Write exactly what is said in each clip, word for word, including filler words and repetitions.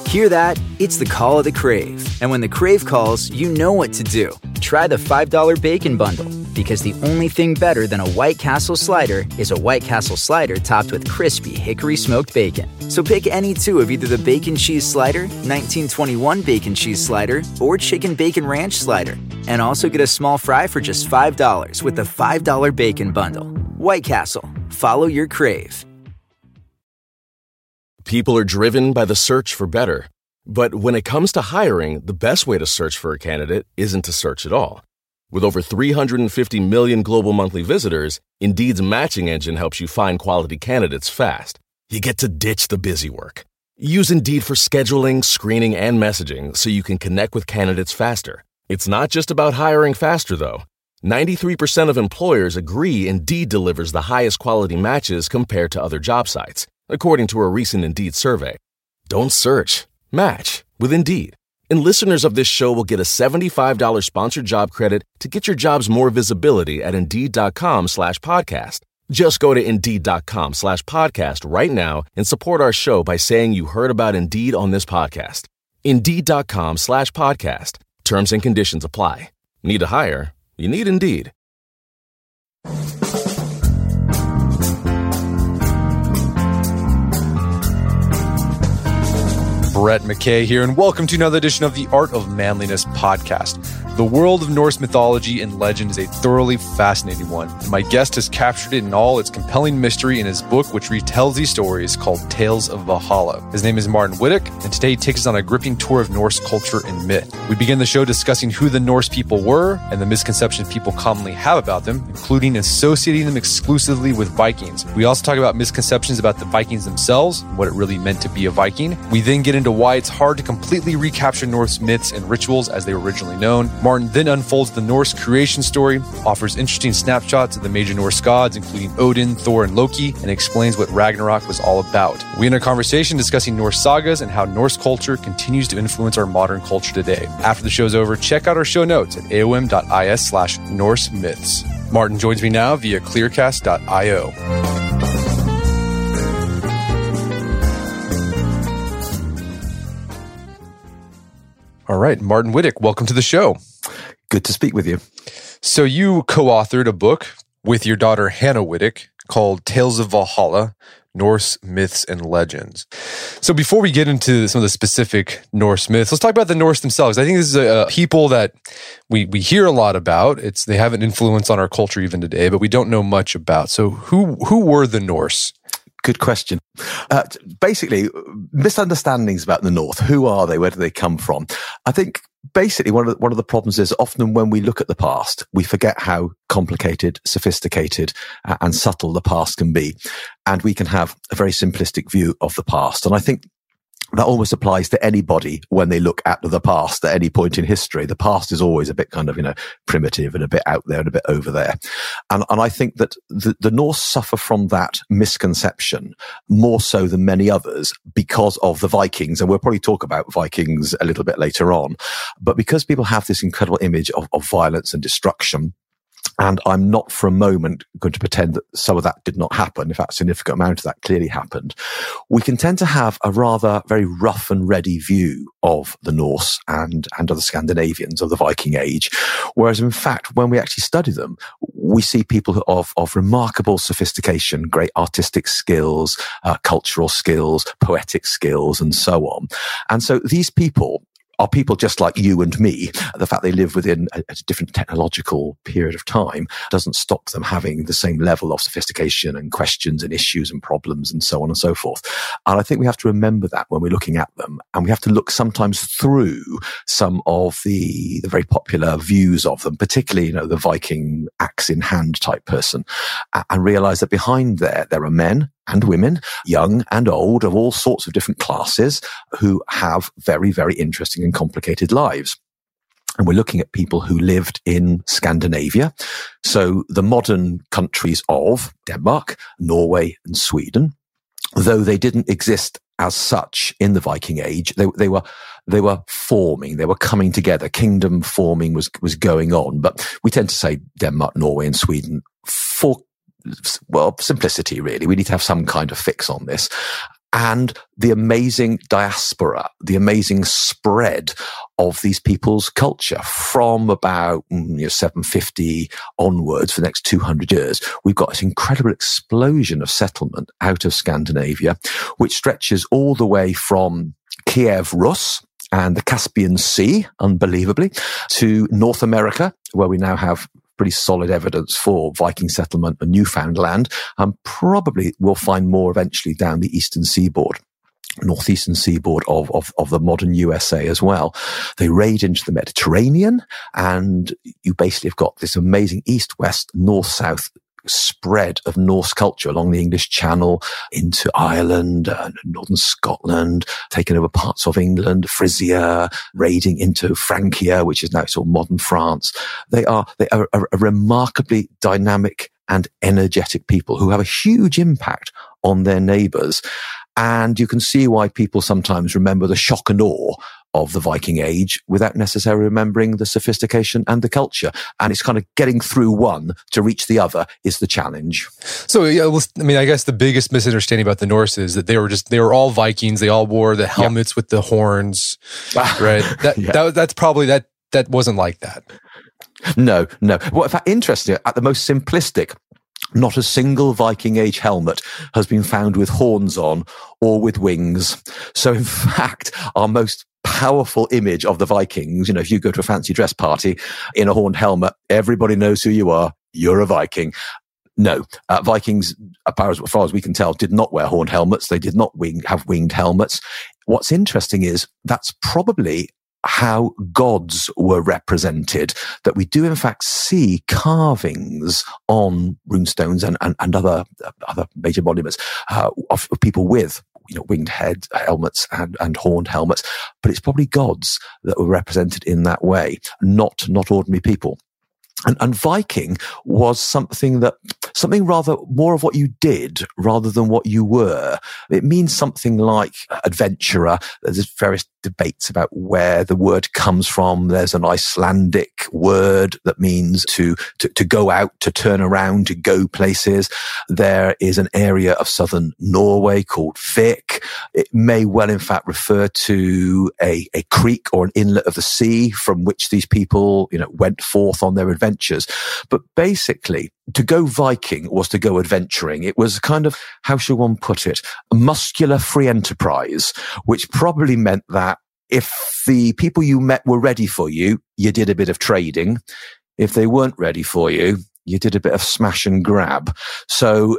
Hear that? It's the call of the Crave. And when the Crave calls, you know what to do. Try the five dollar Bacon Bundle, because the only thing better than a White Castle slider is a White Castle slider topped with crispy hickory smoked bacon. So pick any two of either the Bacon Cheese Slider, nineteen twenty-one Bacon Cheese Slider, or Chicken Bacon Ranch Slider. And also get a small fry for just five dollars with the five dollar Bacon Bundle. White Castle. Follow your crave. People are driven by the search for better. But when it comes to hiring, the best way to search for a candidate isn't to search at all. With over three hundred fifty million global monthly visitors, Indeed's matching engine helps you find quality candidates fast. You get to ditch the busy work. Use Indeed for scheduling, screening, and messaging so you can connect with candidates faster. It's not just about hiring faster, though. ninety-three percent of employers agree Indeed delivers the highest quality matches compared to other job sites, according to a recent Indeed survey. Don't search. Match with Indeed. And listeners of this show will get a seventy-five dollars sponsored job credit to get your jobs more visibility at Indeed.com slash podcast. Just go to Indeed.com slash podcast right now and support our show by saying you heard about Indeed on this podcast. Indeed.com slash podcast. Terms and conditions apply. Need to hire? You need Indeed. Brett McKay here, and welcome to another edition of the Art of Manliness podcast. The world of Norse mythology and legend is a thoroughly fascinating one. My guest has captured it in all its compelling mystery in his book, which retells these stories, called Tales of Valhalla. His name is Martin Wittek, and today he takes us on a gripping tour of Norse culture and myth. We begin the show discussing who the Norse people were and the misconceptions people commonly have about them, including associating them exclusively with Vikings. We also talk about misconceptions about the Vikings themselves and what it really meant to be a Viking. We then get into why it's hard to completely recapture Norse myths and rituals as they were originally known. Martin then unfolds the Norse creation story, offers interesting snapshots of the major Norse gods, including Odin, Thor, and Loki, and explains what Ragnarok was all about. We end a conversation discussing Norse sagas and how Norse culture continues to influence our modern culture today. After the show's over, check out our show notes at aom.is slash Norse myths. Martin joins me now via clearcast dot io. All right, Martin Wittek, welcome to the show. Good to speak with you. So you co-authored a book with your daughter Hannah Wittek called Tales of Valhalla, Norse Myths and Legends. So before we get into some of the specific Norse myths, let's talk about the Norse themselves. I think this is a, a people that we we hear a lot about. It's they have an influence on our culture even today, but we don't know much about. So who who were the Norse? Good question. Uh, basically, misunderstandings about the North. Who are they? Where do they come from? I think basically one of the, one of the problems is often when we look at the past, we forget how complicated, sophisticated, uh, and subtle the past can be. And we can have a very simplistic view of the past. And I think that almost applies to anybody when they look at the past at any point in history. The past is always a bit kind of, you know, primitive and a bit out there and a bit over there. And, and I think that the, the Norse suffer from that misconception more so than many others because of the Vikings. And we'll probably talk about Vikings a little bit later on. But because people have this incredible image of, of violence and destruction, and I'm not for a moment going to pretend that some of that did not happen. In fact, a significant amount of that clearly happened. We can tend to have a rather very rough and ready view of the Norse and, and of the Scandinavians of the Viking Age. Whereas in fact, when we actually study them, we see people of, of remarkable sophistication, great artistic skills, uh, cultural skills, poetic skills, and so on. And so these people are people just like you and me. The fact they live within a, a different technological period of time doesn't stop them having the same level of sophistication and questions and issues and problems and so on and so forth. And I think we have to remember that when we're looking at them. And we have to look sometimes through some of the, the very popular views of them, particularly, you know, the Viking axe in hand type person, and realize that behind there, there are men and women, young and old, of all sorts of different classes, who have very, very interesting and complicated lives. And we're looking at people who lived in Scandinavia. So the modern countries of Denmark, Norway, and Sweden, though they didn't exist as such in the Viking Age, they, they were, they were forming, they were coming together. Kingdom forming was, was going on. But we tend to say Denmark, Norway, and Sweden for, well, simplicity, really. We need to have some kind of fix on this. and the amazing diaspora, the amazing spread of these people's culture from about you know, seven fifty onwards for the next two hundred years. We've got this incredible explosion of settlement out of Scandinavia, which stretches all the way from Kiev Rus and the Caspian Sea, unbelievably, to North America, where we now have pretty solid evidence for Viking settlement and Newfoundland, and probably we'll find more eventually down the eastern seaboard, northeastern seaboard of, of, of the modern U S A as well. They raid into the Mediterranean, and you basically have got this amazing east-west, north-south spread of Norse culture along the English Channel into Ireland, uh, northern Scotland, taking over parts of England, Frisia, raiding into Francia, which is now sort of modern France. They are, they are a, a remarkably dynamic and energetic people who have a huge impact on their neighbours. And you can see why people sometimes remember the shock and awe of the Viking Age without necessarily remembering the sophistication and the culture. And it's kind of getting through one to reach the other is the challenge. So, yeah, well, I mean, I guess the biggest misunderstanding about the Norse is that they were just, they were all Vikings. They all wore the helmets yeah. with the horns, right? That, yeah. that that's probably, that, that wasn't like that. No, no. Well, in fact, interesting, at the most simplistic, not a single Viking Age helmet has been found with horns on or with wings. So in fact, our most powerful image of the Vikings, you know, if you go to a fancy dress party in a horned helmet, everybody knows who you are. You're a Viking. No, uh, Vikings, as far, as, as far as we can tell, did not wear horned helmets. They did not wing, have winged helmets. What's interesting is that's probably how gods were represented, that we do in fact see carvings on runestones and, and, and other, other major monuments uh, of, of people with you know, winged head helmets and, and horned helmets, but it's probably gods that were represented in that way, not, not ordinary people. And, and Viking was something that, something rather more of what you did rather than what you were. It means something like adventurer. There's various debates about where the word comes from. There's an Icelandic word that means to, to, to go out, to turn around, to go places. There is an area of southern Norway called Vik. It may well, in fact, refer to a, a creek or an inlet of the sea from which these people, you know, went forth on their adventures. But basically, to go Viking was to go adventuring. It was kind of, how should one put it, a muscular free enterprise, which probably meant that if the people you met were ready for you, you did a bit of trading. If they weren't ready for you, you did a bit of smash and grab. So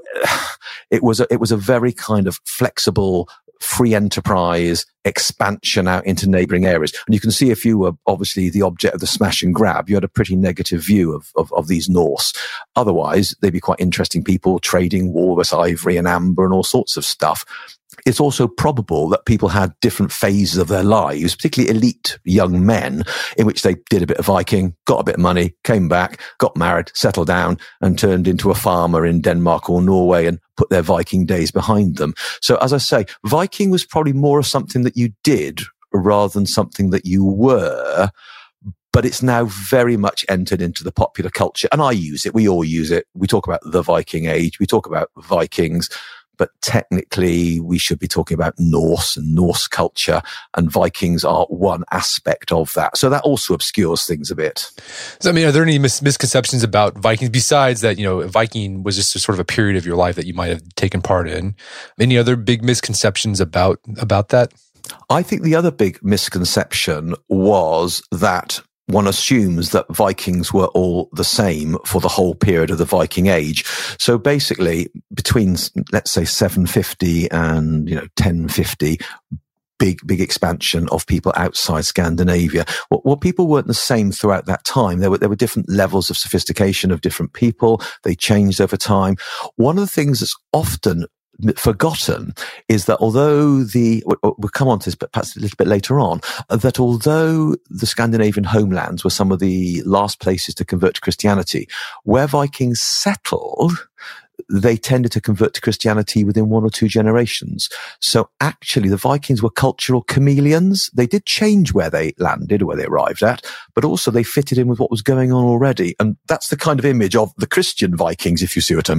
it was a, it was a very kind of flexible, free enterprise expansion out into neighbouring areas. And you can see if you were obviously the object of the smash and grab, you had a pretty negative view of, of, of these Norse. Otherwise, they'd be quite interesting people trading walrus ivory and amber and all sorts of stuff. It's also probable that people had different phases of their lives, particularly elite young men, in which they did a bit of Viking, got a bit of money, came back, got married, settled down, and turned into a farmer in Denmark or Norway and put their Viking days behind them. So as I say, Viking was probably more of something that you did rather than something that you were. But it's now very much entered into the popular culture. And I use it. We all use it. We talk about the Viking Age. We talk about Vikings. But technically, we should be talking about Norse and Norse culture, and Vikings are one aspect of that. So that also obscures things a bit. So, I mean, are there any mis- misconceptions about Vikings besides that, you know, Viking was just a sort of a period of your life that you might have taken part in? Any other big misconceptions about, about that? I think the other big misconception was that one assumes that Vikings were all the same for the whole period of the Viking Age. So basically, between, let's say, seven fifty and, you know, ten fifty, big, big expansion of people outside Scandinavia. Well, well, people weren't the same throughout that time. There were, there were different levels of sophistication of different people. They changed over time. One of the things that's often forgotten is that although the, we'll come on to this, but perhaps a little bit later on, that although the Scandinavian homelands were some of the last places to convert to Christianity, where Vikings settled, they tended to convert to Christianity within one or two generations. So actually the Vikings were cultural chameleons. They did change where they landed or where they arrived at, but also they fitted in with what was going on already. And that's the kind of image of the Christian Vikings, if you see what I mean.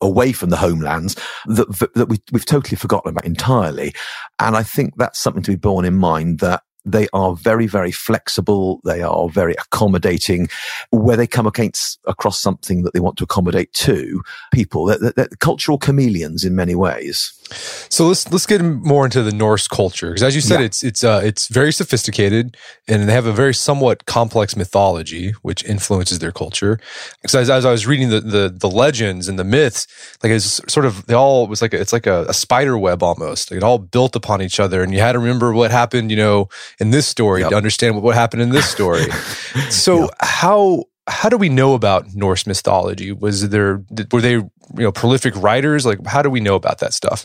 away from the homelands that, that we, we've totally forgotten about entirely. And I think that's something to be borne in mind, that they are very, very flexible. They are very accommodating. Where they come against across something that they want to accommodate to people, they're, they're cultural chameleons in many ways. So let's let's get more into the Norse culture, because as you said, yeah. it's it's uh, it's very sophisticated, and they have a very somewhat complex mythology which influences their culture. Because as, as I was reading the, the the legends and the myths, like it's sort of they all it was like a, it's like a, a spider web almost. Like it all built upon each other, and you had to remember what happened, you know, in this story yep. to understand what, what happened in this story. So yep. how how do we know about Norse mythology? Was there were they you know prolific writers? Like how do we know about that stuff?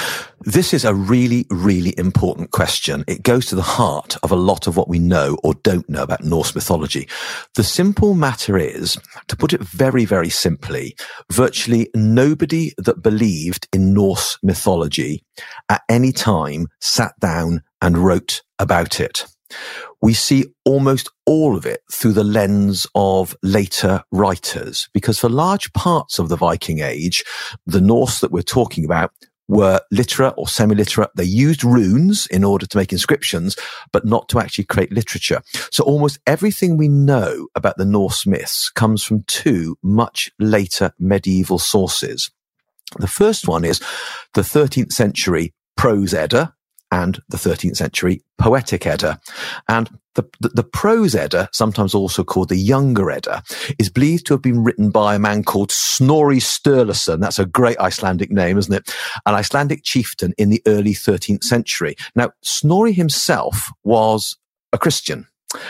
This is a really, really important question. It goes to the heart of a lot of what we know or don't know about Norse mythology. The simple matter is, to put it very, very simply, virtually nobody that believed in Norse mythology at any time sat down and wrote about it. We see almost all of it through the lens of later writers, because for large parts of the Viking Age, the Norse that we're talking about were literate or semi-literate. They used runes in order to make inscriptions, but not to actually create literature. So almost everything we know about the Norse myths comes from two much later medieval sources. The first one is the thirteenth century Prose Edda and the thirteenth century Poetic Edda. And the, the, the Prose Edda, sometimes also called the Younger Edda, is believed to have been written by a man called Snorri Sturluson. That's a great Icelandic name, isn't it? An Icelandic chieftain in the early thirteenth century. Now, Snorri himself was a Christian.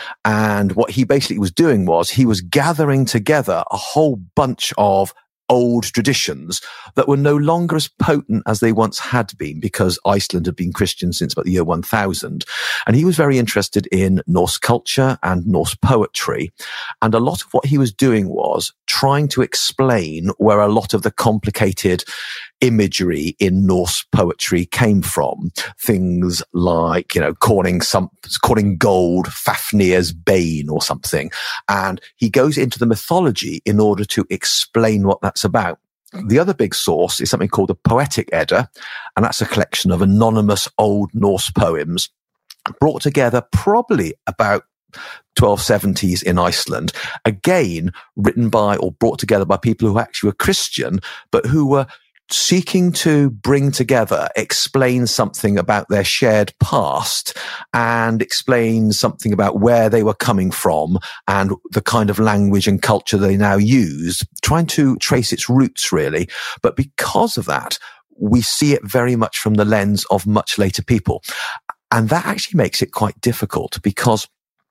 And what he basically was doing was he was gathering together a whole bunch of old traditions that were no longer as potent as they once had been, because Iceland had been Christian since about the year one thousand. And he was very interested in Norse culture and Norse poetry. And a lot of what he was doing was trying to explain where a lot of the complicated imagery in Norse poetry came from. Things like, you know, calling some, calling gold Fafnir's bane or something. And he goes into the mythology in order to explain what that's about. The other big source is something called the Poetic Edda, and that's a collection of anonymous old Norse poems brought together probably about twelve seventies in Iceland, again, written by or brought together by people who actually were Christian, but who were seeking to bring together, explain something about their shared past and explain something about where they were coming from and the kind of language and culture they now use, trying to trace its roots, really. But because of that, we see it very much from the lens of much later people. And that actually makes it quite difficult, because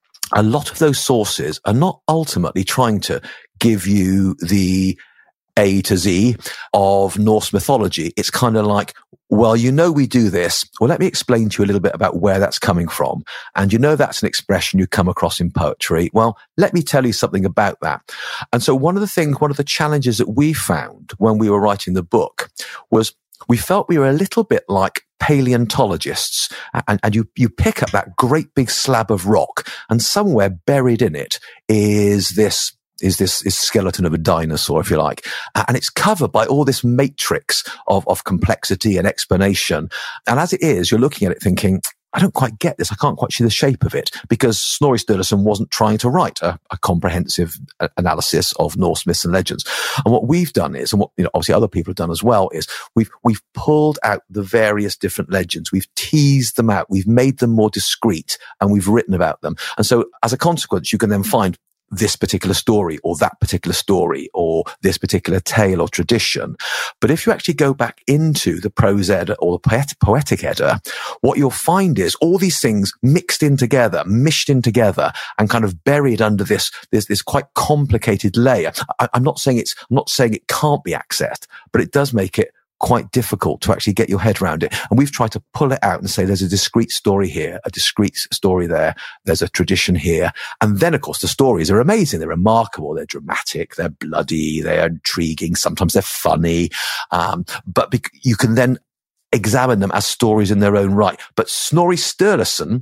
a lot of those sources are not ultimately trying to give you the A to Z of Norse mythology. It's kind of like, well, you know, we do this. Well, let me explain to you a little bit about where that's coming from. And you know, that's an expression you come across in poetry. Well, let me tell you something about that. And so one of the things, one of the challenges that we found when we were writing the book was we felt we were a little bit like paleontologists, and, and you, you pick up that great big slab of rock, and somewhere buried in it is this is this is skeleton of a dinosaur, if you like. And it's covered by all this matrix of, of complexity and explanation. And as it is, you're looking at it thinking, I don't quite get this. I can't quite see the shape of it, because Snorri Sturluson wasn't trying to write a, a comprehensive a- analysis of Norse myths and legends. And what we've done is, and what, you know, obviously other people have done as well, is we've, we've pulled out the various different legends. We've teased them out. We've made them more discreet, and we've written about them. And so as a consequence, you can then find this particular story or that particular story or this particular tale or tradition. But if you actually go back into the Prose Edda or the poetic, poetic Edda, what you'll find is all these things mixed in together, mished in together, and kind of buried under this, this, this quite complicated layer. I, I'm not saying it's, I'm not saying it can't be accessed, but it does make it quite difficult to actually get your head around it. And we've tried to pull it out and say there's a discrete story here, a discrete story there, there's a tradition here. And then, of course, the stories are amazing. They're remarkable. They're dramatic. They're bloody. They're intriguing. Sometimes they're funny. Um, but bec- you can then examine them as stories in their own right. But Snorri Sturluson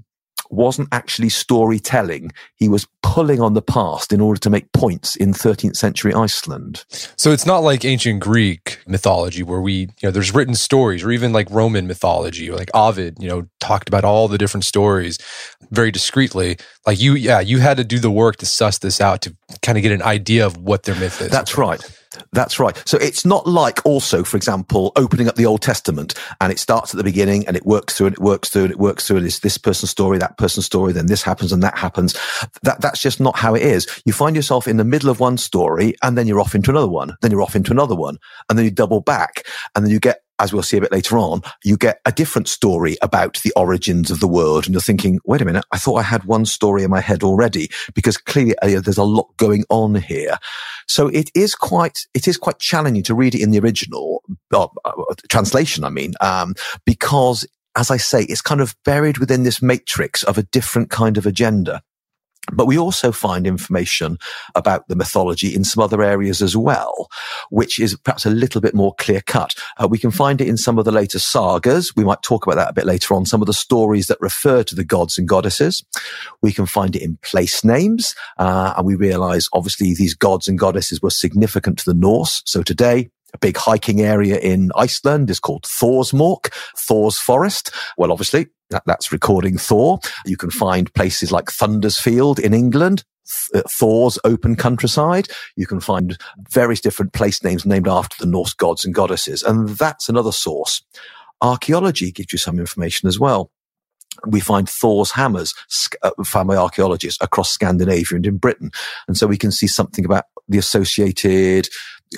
wasn't actually storytelling. He was pulling on the past in order to make points in thirteenth century Iceland. So it's not like ancient Greek mythology where we, you know, there's written stories, or even like Roman mythology, or like Ovid, you know, talked about all the different stories very discreetly. Like you, yeah, you had to do the work to suss this out to kind of get an idea of what their myth is. That's right. That's right. So it's not like also, for example, opening up the Old Testament and it starts at the beginning and it works through and it works through and it works through and it's this person's story, that person's story, then this happens and that happens. That, that's just not how it is. You find yourself in the middle of one story and then you're off into another one, then you're off into another one, and then you double back, and then you get, as we'll see a bit later on, you get a different story about the origins of the world. And you're thinking, wait a minute, I thought I had one story in my head already, because clearly uh, there's a lot going on here. So it is quite, it is quite challenging to read it in the original, uh, uh, translation, I mean, um, because, as I say, it's kind of buried within this matrix of a different kind of agenda. But we also find information about the mythology in some other areas as well, which is perhaps a little bit more clear cut. Uh, we can find it in some of the later sagas. We might talk about that a bit later on. Some of the stories that refer to the gods and goddesses. We can find it in place names. Uh, and we realize, obviously, these gods and goddesses were significant to the Norse. So today, a big hiking area in Iceland is called Thorsmork, Thor's Forest. Well, obviously, that, that's recording Thor. You can find places like Thundersfield in England, Th- Thor's open countryside. You can find various different place names named after the Norse gods and goddesses. And that's another source. Archaeology gives you some information as well. We find Thor's hammers uh, found by archaeologists across Scandinavia and in Britain. And so we can see something about the associated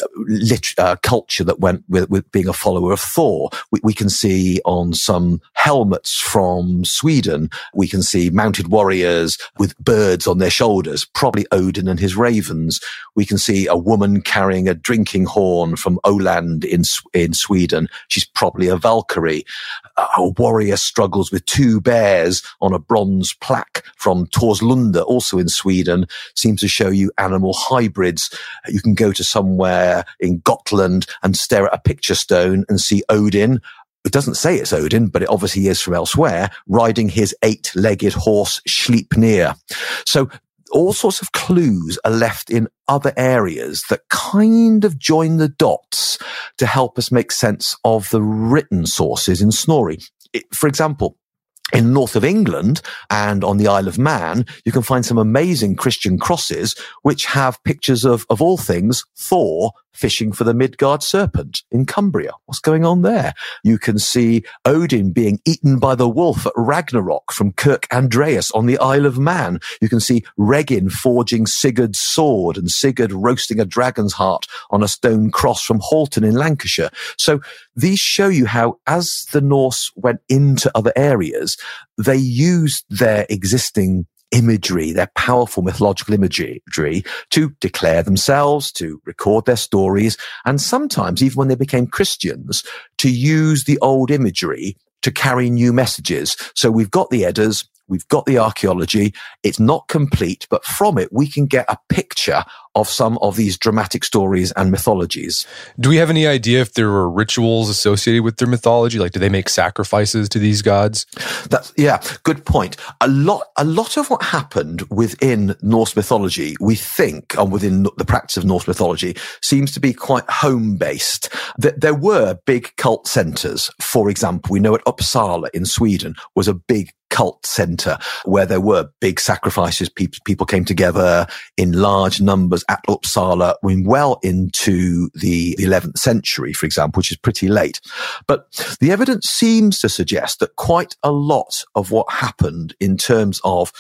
lit- uh, culture that went with, with being a follower of Thor. We, we can see on some helmets from Sweden, we can see mounted warriors with birds on their shoulders, probably Odin and his ravens. We can see a woman carrying a drinking horn from Öland in, in Sweden. She's probably a Valkyrie. A warrior struggles with two bears on a bronze plaque from Torslunda, also in Sweden, seems to show you animal hybrids. You can go to somewhere in Gotland and stare at a picture stone and see Odin. It doesn't say it's Odin, but it obviously is from elsewhere, riding his eight-legged horse Sleipnir. So all sorts of clues are left in other areas that kind of join the dots to help us make sense of the written sources in Snorri. It, for example, in north of England and on the Isle of Man, you can find some amazing Christian crosses which have pictures of, of all things, Thor fishing for the Midgard serpent in Cumbria. What's going on there? You can see Odin being eaten by the wolf at Ragnarok from Kirk Andreas on the Isle of Man. You can see Regin forging Sigurd's sword and Sigurd roasting a dragon's heart on a stone cross from Halton in Lancashire. So these show you how, as the Norse went into other areas, they used their existing imagery, their powerful mythological imagery, to declare themselves, to record their stories, and sometimes, even when they became Christians, to use the old imagery to carry new messages. So we've got the Eddas, we've got the archaeology. It's not complete, but from it, we can get a picture of some of these dramatic stories and mythologies. Do we have any idea if there were rituals associated with their mythology? Like, do they make sacrifices to these gods? That's, yeah, good point. A lot, a lot of what happened within Norse mythology, we think, and within the practice of Norse mythology, seems to be quite home-based. There were big cult centers. For example, we know at Uppsala in Sweden was a big cult center where there were big sacrifices. People, people came together in large numbers at Uppsala, I mean, well into the eleventh century, for example, which is pretty late. But the evidence seems to suggest that quite a lot of what happened in terms of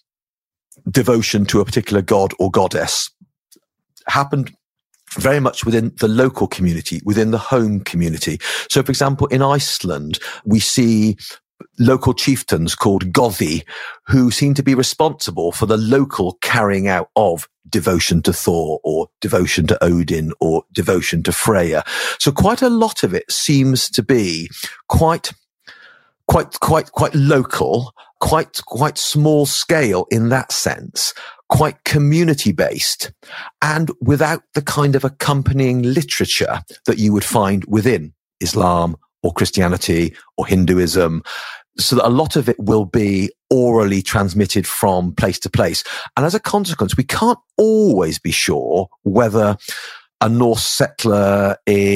devotion to a particular god or goddess happened very much within the local community, within the home community. So, for example, in Iceland, we see local chieftains called Gothi, who seem to be responsible for the local carrying out of devotion to Thor or devotion to Odin or devotion to Freya. So quite a lot of it seems to be quite, quite, quite, quite local, quite, quite small scale in that sense, quite community based, and without the kind of accompanying literature that you would find within Islam or Christianity or Hinduism. So that a lot of it will be orally transmitted from place to place. And as a consequence, we can't always be sure whether a Norse settler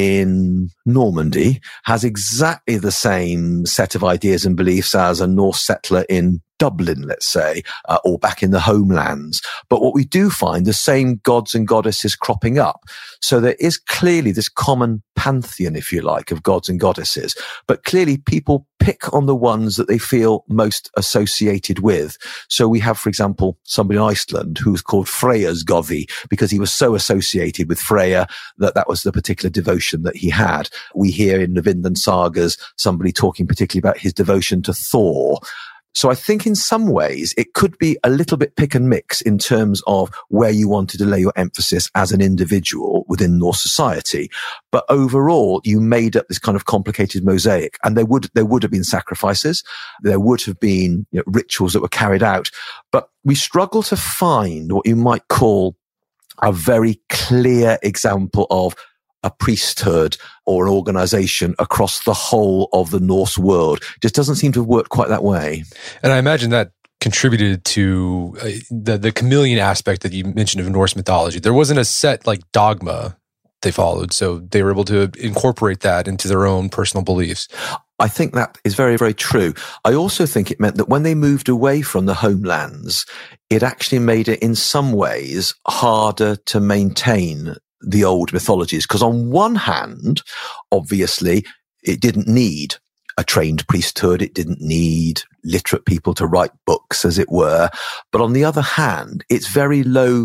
in Normandy has exactly the same set of ideas and beliefs as a Norse settler in Dublin, let's say, uh, or back in the homelands. But what we do find, the same gods and goddesses cropping up. So there is clearly this common pantheon, if you like, of gods and goddesses. But clearly people pick on the ones that they feel most associated with. So we have, for example, somebody in Iceland who's called Freyja's Gothi because he was so associated with Freyja that that was the particular devotion that he had. We hear in the Vinland sagas somebody talking particularly about his devotion to Thor. So I think in some ways it could be a little bit pick and mix in terms of where you wanted to lay your emphasis as an individual within Norse society. But overall, you made up this kind of complicated mosaic, and there would, there would have been sacrifices. There would have been, you know, rituals that were carried out, but we struggle to find what you might call a very clear example of a priesthood or an organization across the whole of the Norse world. It just doesn't seem to have worked quite that way. And I imagine that contributed to uh, the, the chameleon aspect that you mentioned of Norse mythology. There wasn't a set like dogma they followed, so they were able to incorporate that into their own personal beliefs. I think that is very, very true. I also think it meant that when they moved away from the homelands, it actually made it in some ways harder to maintain the old mythologies. Because on one hand, obviously, it didn't need a trained priesthood. It didn't need literate people to write books, as it were. But on the other hand, its very low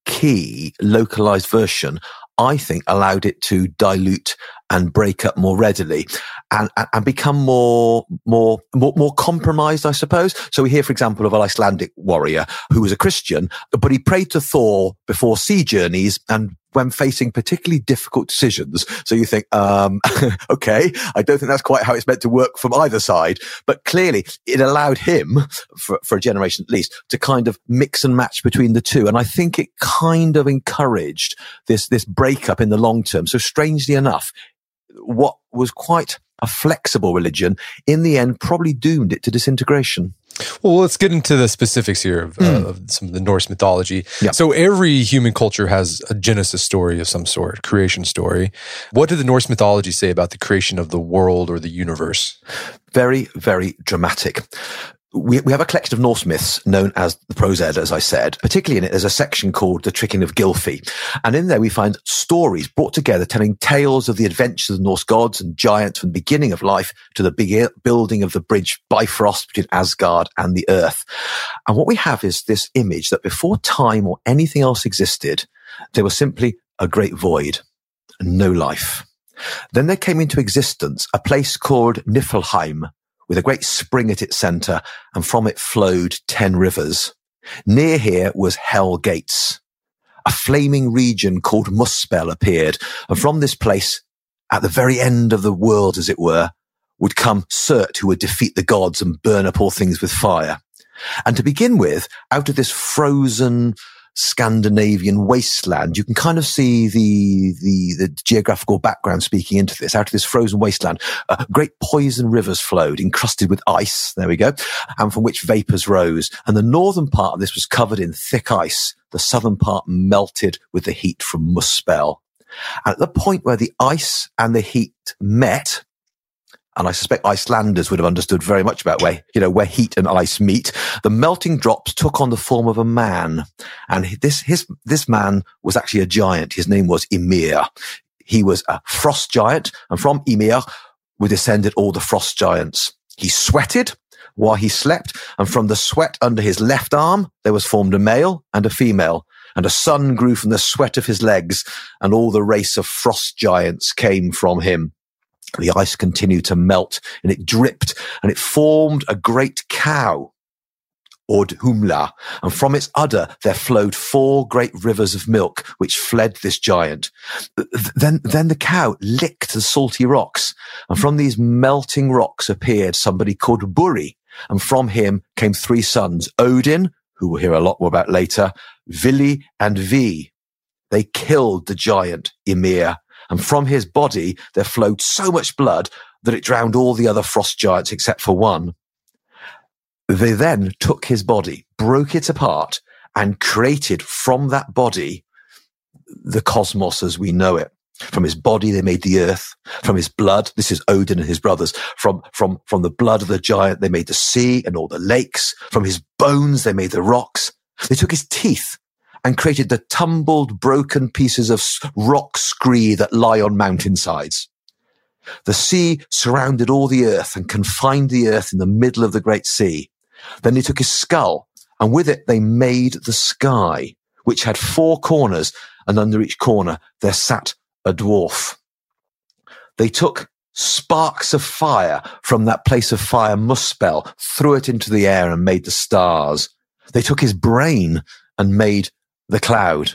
key, localized version, I think, allowed it to dilute and break up more readily and, and become more, more, more, more compromised, I suppose. So we hear, for example, of an Icelandic warrior who was a Christian, but he prayed to Thor before sea journeys and when facing particularly difficult decisions. So you think, um, okay, I don't think that's quite how it's meant to work from either side. But clearly it allowed him, for, for a generation at least, to kind of mix and match between the two. And I think it kind of encouraged this, this breakup in the long term. So strangely enough, what was quite a flexible religion, in the end, probably doomed it to disintegration. Well, let's get into the specifics here of, mm. uh, of some of the Norse mythology. Yeah. So every human culture has a Genesis story of some sort, creation story. What did the Norse mythology say about the creation of the world or the universe? Very, very dramatic. We, we have a collection of Norse myths known as the Prose Edda, as I said. Particularly in it, there's a section called The Tricking of Gylfi. And in there we find stories brought together telling tales of the adventures of the Norse gods and giants from the beginning of life to the big building of the bridge Bifrost between Asgard and the earth. And what we have is this image that before time or anything else existed, there was simply a great void and no life. Then there came into existence a place called Niflheim, with a great spring at its center, and from it flowed ten rivers. Near here was Hell Gates. A flaming region called Muspel appeared, and from this place, at the very end of the world, as it were, would come Surt, who would defeat the gods and burn up all things with fire. And to begin with, out of this frozen Scandinavian wasteland, you can kind of see the, the, the geographical background speaking into this. Out of this frozen wasteland, uh, great poison rivers flowed, encrusted with ice. There we go. And from which vapors rose. And the northern part of this was covered in thick ice. The southern part melted with the heat from Muspel. And at the point where the ice and the heat met, and I suspect Icelanders would have understood very much about where, you know, where heat and ice meet, the melting drops took on the form of a man. And this, his, this man was actually a giant. His name was Ymir. He was a frost giant, and from Ymir were descended all the frost giants. He sweated while he slept, and from the sweat under his left arm, there was formed a male and a female. And a son grew from the sweat of his legs, and all the race of frost giants came from him. The ice continued to melt, and it dripped, and it formed a great cow, Ordhumla, and from its udder there flowed four great rivers of milk, which fled this giant. Then, then the cow licked the salty rocks, and from these melting rocks appeared somebody called Buri, and from him came three sons, Odin, who we'll hear a lot more about later, Vili and Vi. They killed the giant Ymir, and from his body there flowed so much blood that it drowned all the other frost giants except for one. They then took his body, broke it apart, and created from that body the cosmos as we know it. From his body, they made the earth. From his blood, this is Odin and his brothers. From, from, from the blood of the giant, they made the sea and all the lakes. From his bones, they made the rocks. They took his teeth and created the tumbled, broken pieces of rock scree that lie on mountainsides. The sea surrounded all the earth and confined the earth in the middle of the great sea. Then they took his skull, and with it they made the sky, which had four corners, and under each corner there sat a dwarf. They took sparks of fire from that place of fire, Muspel, threw it into the air and made the stars. They took his brain and made the cloud.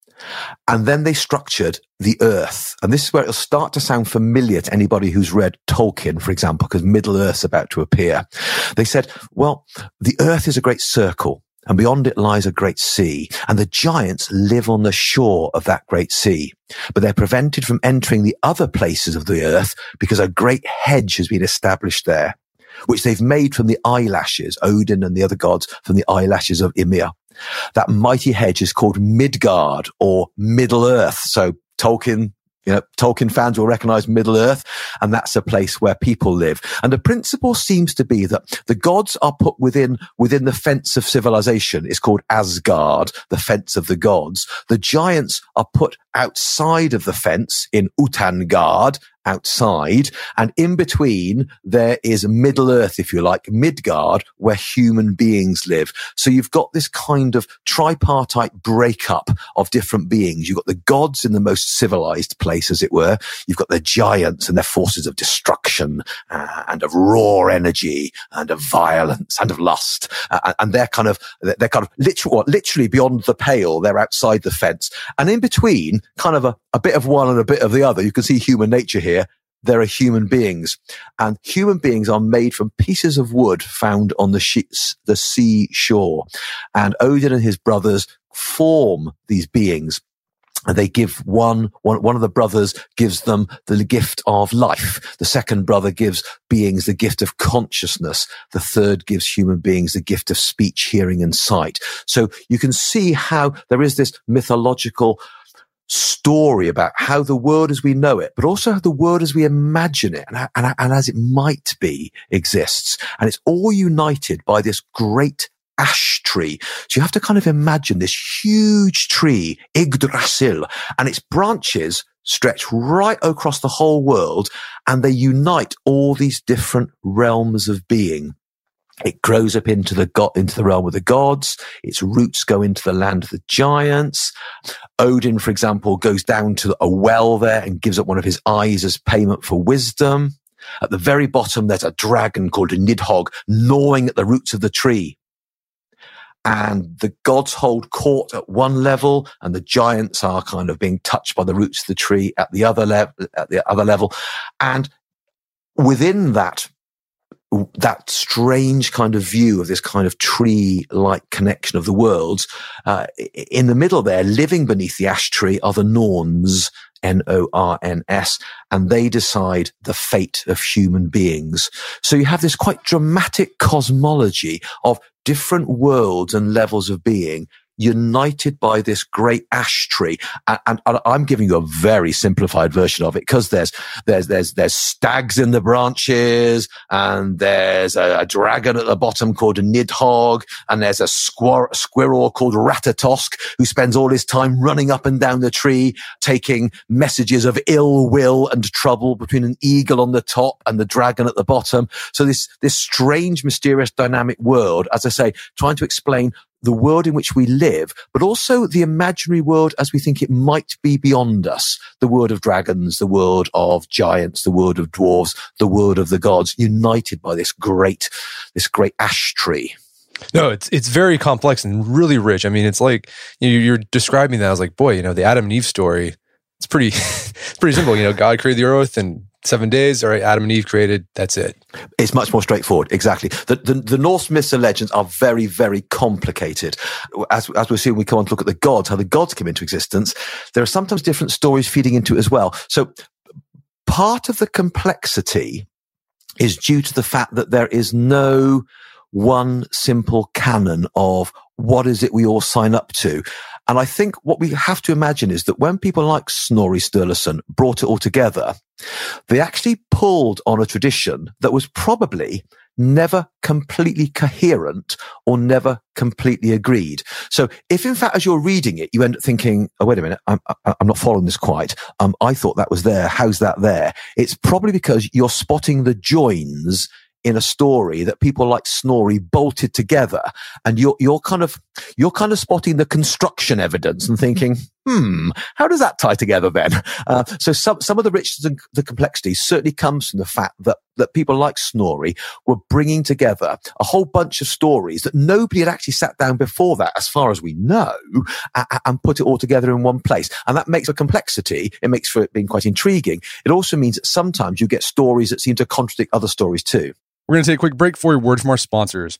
And then they structured the earth. And this is where it'll start to sound familiar to anybody who's read Tolkien, for example, because Middle Earth's about to appear. They said, well, the earth is a great circle, and beyond it lies a great sea, and the giants live on the shore of that great sea. But they're prevented from entering the other places of the earth because a great hedge has been established there, which they've made from the eyelashes, Odin and the other gods, from the eyelashes of Ymir. That mighty hedge is called Midgard, or Middle Earth. So Tolkien, you know, Tolkien fans will recognize Middle Earth, and that's a place where people live. And the principle seems to be that the gods are put within, within the fence of civilization. It's called Asgard, the fence of the gods. The giants are put outside of the fence in Utangard, outside, and in between there is Middle Earth, if you like, Midgard, where human beings live. So you've got this kind of tripartite breakup of different beings. You've got the gods in the most civilized place, as it were. You've got the giants and their forces of destruction uh, and of raw energy and of violence and of lust, uh, and they're kind of they're kind of literally, literally beyond the pale. They're outside the fence, and in between, kind of a, a bit of one and a bit of the other. You can see human nature here. There are human beings, and human beings are made from pieces of wood found on the, she- the sea shore. And Odin and his brothers form these beings. And they give one, one, one of the brothers gives them the gift of life. The second brother gives beings the gift of consciousness. The third gives human beings the gift of speech, hearing, and sight. So you can see how there is this mythological story about how the world as we know it, but also how the world as we imagine it and, and, and as it might be exists. And it's all united by this great ash tree. So you have to kind of imagine this huge tree, Yggdrasil, and its branches stretch right across the whole world, and they unite all these different realms of being. It grows up into the go- into the realm of the gods. Its roots go into the land of the giants. Odin, for example, goes down to a well there and gives up one of his eyes as payment for wisdom. At the very bottom, there's a dragon called a Nidhogg gnawing at the roots of the tree. And the gods hold court at one level, and the giants are kind of being touched by the roots of the tree at the other level. At the other level, and within that. that strange kind of view of this kind of tree-like connection of the worlds, uh, in the middle there, living beneath the ash tree, are the Norns, N O R N S, and they decide the fate of human beings. So you have this quite dramatic cosmology of different worlds and levels of being united by this great ash tree. And, and, and I'm giving you a very simplified version of it, because there's, there's, there's, there's stags in the branches, and there's a, a dragon at the bottom called a Nidhogg, and there's a squir- squirrel called Ratatosk, who spends all his time running up and down the tree, taking messages of ill will and trouble between an eagle on the top and the dragon at the bottom. So this, this strange, mysterious, dynamic world, as I say, trying to explain the world in which we live, but also the imaginary world as we think it might be beyond us. The world of dragons, the world of giants, the world of dwarves, the world of the gods, united by this great, this great ash tree. No, it's it's very complex and really rich. I mean, it's like, you know, you're describing that. I was like, boy, you know, the Adam and Eve story, it's pretty, it's pretty simple. You know, God created the earth and seven days, all right, Adam and Eve created, that's it. It's much more straightforward, exactly. The, the, the Norse myths and legends are very, very complicated. As, as we'll see when we come on to look at the gods, how the gods came into existence, there are sometimes different stories feeding into it as well. So part of the complexity is due to the fact that there is no one simple canon of what is it we all sign up to. And I think what we have to imagine is that when people like Snorri Sturluson brought it all together, they actually pulled on a tradition that was probably never completely coherent or never completely agreed. So if in fact, as you're reading it, you end up thinking, oh, wait a minute, I'm, I'm not following this quite. Um, I thought that was there. How's that there? It's probably because you're spotting the joins in a story that people like Snorri bolted together, and you're you're kind of you're kind of spotting the construction evidence and thinking, hmm, how does that tie together then? Uh, so some some of the richness and the complexity certainly comes from the fact that that people like Snorri were bringing together a whole bunch of stories that nobody had actually sat down before that, as far as we know, and, and put it all together in one place. And that makes for complexity. It makes for it being quite intriguing. It also means that sometimes you get stories that seem to contradict other stories too. We're going to take a quick break for a word from our sponsors.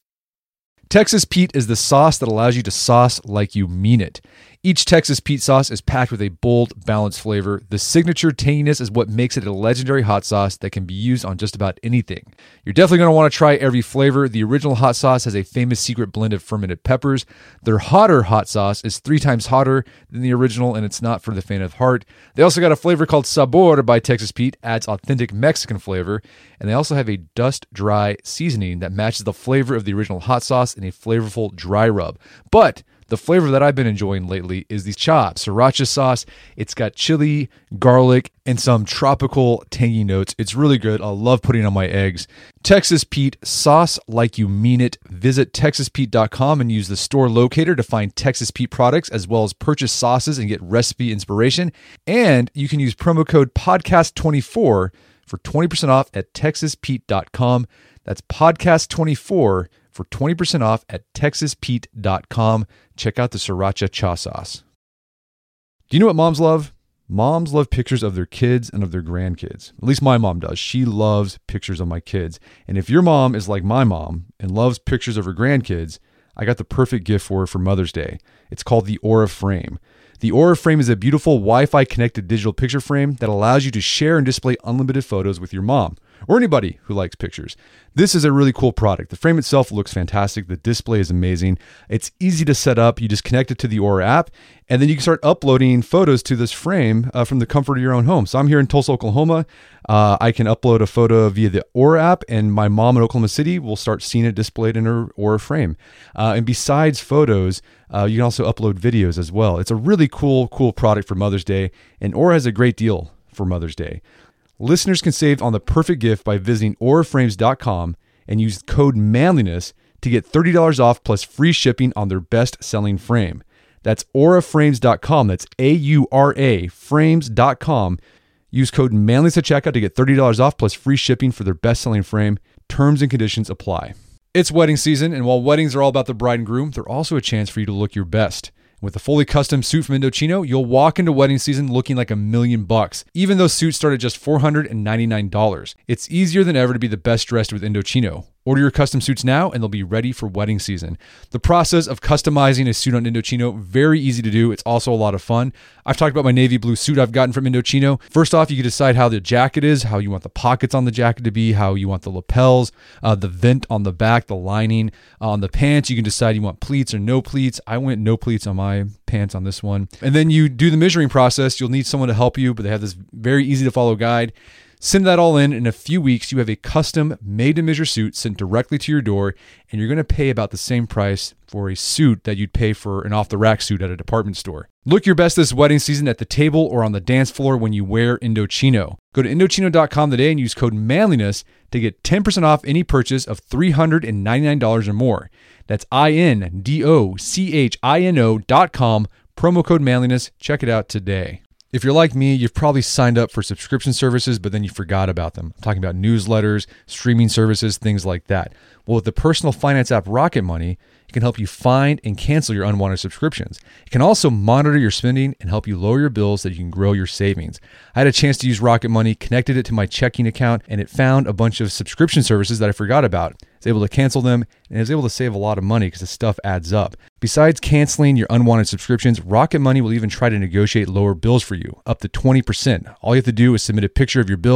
Texas Pete is the sauce that allows you to sauce like you mean it. Each Texas Pete sauce is packed with a bold, balanced flavor. The signature tanginess is what makes it a legendary hot sauce that can be used on just about anything. You're definitely going to want to try every flavor. The original hot sauce has a famous secret blend of fermented peppers. Their hotter hot sauce is three times hotter than the original, and it's not for the faint of heart. They also got a flavor called Sabor by Texas Pete, adds authentic Mexican flavor, and they also have a dust-dry seasoning that matches the flavor of the original hot sauce in a flavorful dry rub. But the flavor that I've been enjoying lately is the Cha Sriracha sauce. It's got chili, garlic, and some tropical tangy notes. It's really good. I love putting it on my eggs. Texas Pete, sauce like you mean it. Visit texas pete dot com and use the store locator to find Texas Pete products, as well as purchase sauces and get recipe inspiration. And you can use promo code podcast twenty-four for twenty percent off at texas pete dot com. That's podcast twenty-four for twenty percent off at texas pete dot com. Check out the Sriracha Cha sauce. Do you know what moms love? Moms love pictures of their kids and of their grandkids. At least my mom does. She loves pictures of my kids. And if your mom is like my mom and loves pictures of her grandkids, I got the perfect gift for her for Mother's Day. It's called the Aura Frame. The Aura Frame is a beautiful Wi-Fi connected digital picture frame that allows you to share and display unlimited photos with your mom or anybody who likes pictures. This is a really cool product. The frame itself looks fantastic. The display is amazing. It's easy to set up. You just connect it to the Aura app, and then you can start uploading photos to this frame uh, from the comfort of your own home. So I'm here in Tulsa, Oklahoma. Uh, I can upload a photo via the Aura app, and my mom in Oklahoma City will start seeing it displayed in her Aura frame. Uh, and besides photos, uh, you can also upload videos as well. It's a really cool, cool product for Mother's Day, and Aura has a great deal for Mother's Day. Listeners can save on the perfect gift by visiting aura frames dot com and use code manliness to get thirty dollars off plus free shipping on their best-selling frame. That's aura frames dot com. That's A U R A frames dot com. Use code manliness at checkout to get thirty dollars off plus free shipping for their best-selling frame. Terms and conditions apply. It's wedding season, and while weddings are all about the bride and groom, they're also a chance for you to look your best. With a fully custom suit from Indochino, you'll walk into wedding season looking like a million bucks, even though suits start at just four hundred ninety-nine dollars. It's easier than ever to be the best dressed with Indochino. Order your custom suits now and they'll be ready for wedding season. The process of customizing a suit on Indochino, very easy to do. It's also a lot of fun. I've talked about my navy blue suit I've gotten from Indochino. First off, you can decide how the jacket is, how you want the pockets on the jacket to be, how you want the lapels, uh, the vent on the back, the lining. Uh, on the pants, you can decide you want pleats or no pleats. I went no pleats on my pants on this one. And then you do the measuring process. You'll need someone to help you, but they have this very easy to follow guide. Send that all in. In a few weeks, you have a custom made-to-measure suit sent directly to your door, and you're going to pay about the same price for a suit that you'd pay for an off-the-rack suit at a department store. Look your best this wedding season at the table or on the dance floor when you wear Indochino. Go to Indochino dot com today and use code manliness to get ten percent off any purchase of three hundred ninety-nine dollars or more. That's I N D O C H I N O dot com, promo code manliness. Check it out today. If you're like me, you've probably signed up for subscription services, but then you forgot about them. I'm talking about newsletters, streaming services, things like that. Well, with the personal finance app Rocket Money, it can help you find and cancel your unwanted subscriptions. It can also monitor your spending and help you lower your bills so that you can grow your savings. I had a chance to use Rocket Money, connected it to my checking account, and it found a bunch of subscription services that I forgot about. I was able to cancel them, and I was able to save a lot of money because the stuff adds up. Besides canceling your unwanted subscriptions, Rocket Money will even try to negotiate lower bills for you, up to twenty percent. All you have to do is submit a picture of your bill,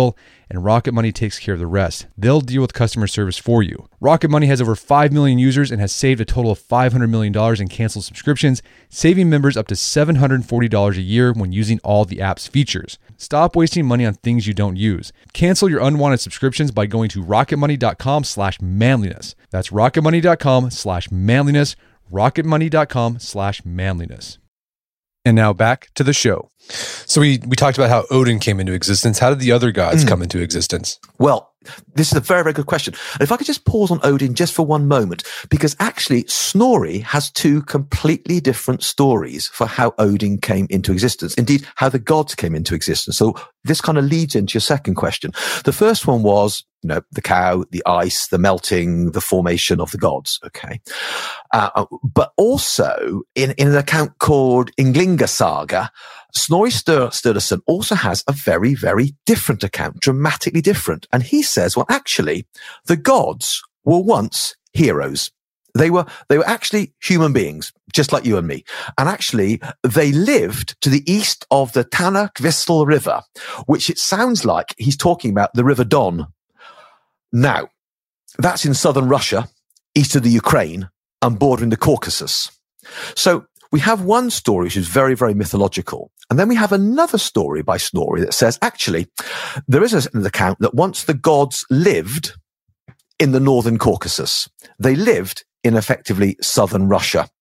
and Rocket Money takes care of the rest. They'll deal with customer service for you. Rocket Money has over five million users and has saved a total of five hundred million dollars in canceled subscriptions, saving members up to seven hundred forty dollars a year when using all the app's features. Stop wasting money on things you don't use. Cancel your unwanted subscriptions by going to rocketmoney.com slash manliness. That's rocketmoney.com slash manliness, rocketmoney.com slash manliness. And now back to the show. So we, we talked about how Odin came into existence. How did the other gods mm. come into existence? Well, this is a very, very good question. And if I could just pause on Odin just for one moment, because actually Snorri has two completely different stories for how Odin came into existence. Indeed, how the gods came into existence. So this kind of leads into your second question. The first one was, you know, the cow, the ice, the melting, the formation of the gods. Okay. Uh, but also in, in an account called Ynglinga Saga, Snorri Sturluson also has a very, very different account, dramatically different. And he says, well, actually, the gods were once heroes. They were, they were actually human beings, just like you and me. And actually, they lived to the east of the Tana-Kvistl River, which it sounds like he's talking about the River Don. Now, that's in southern Russia, east of the Ukraine, and bordering the Caucasus. So we have one story which is very, very mythological. And then we have another story by Snorri that says, actually, there is an account that once the gods lived in the northern Caucasus, they lived in effectively southern Russia.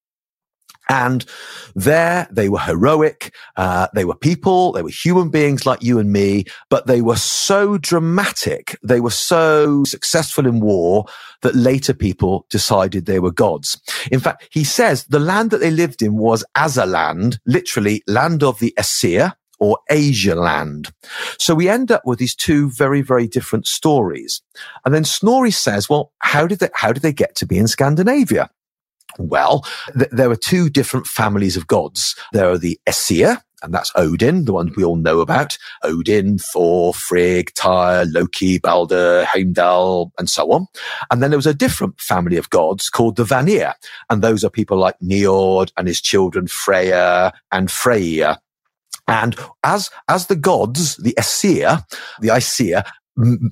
And there they were heroic, uh, they were people, they were human beings like you and me, but they were so dramatic, they were so successful in war that later people decided they were gods. In fact, he says the land that they lived in was Azaland, literally land of the Aesir, or Asia land. So we end up with these two very, very different stories. And then Snorri says, well, how did they, how did they get to be in Scandinavia? Well, th- there were two different families of gods. There are the Aesir, and that's Odin, the ones we all know about. Odin, Thor, Frigg, Tyr, Loki, Balder, Heimdall, and so on. And then there was a different family of gods called the Vanir. And those are people like Njord and his children Freya and Freyja. And as, as the gods, the Aesir, the Aesir, m-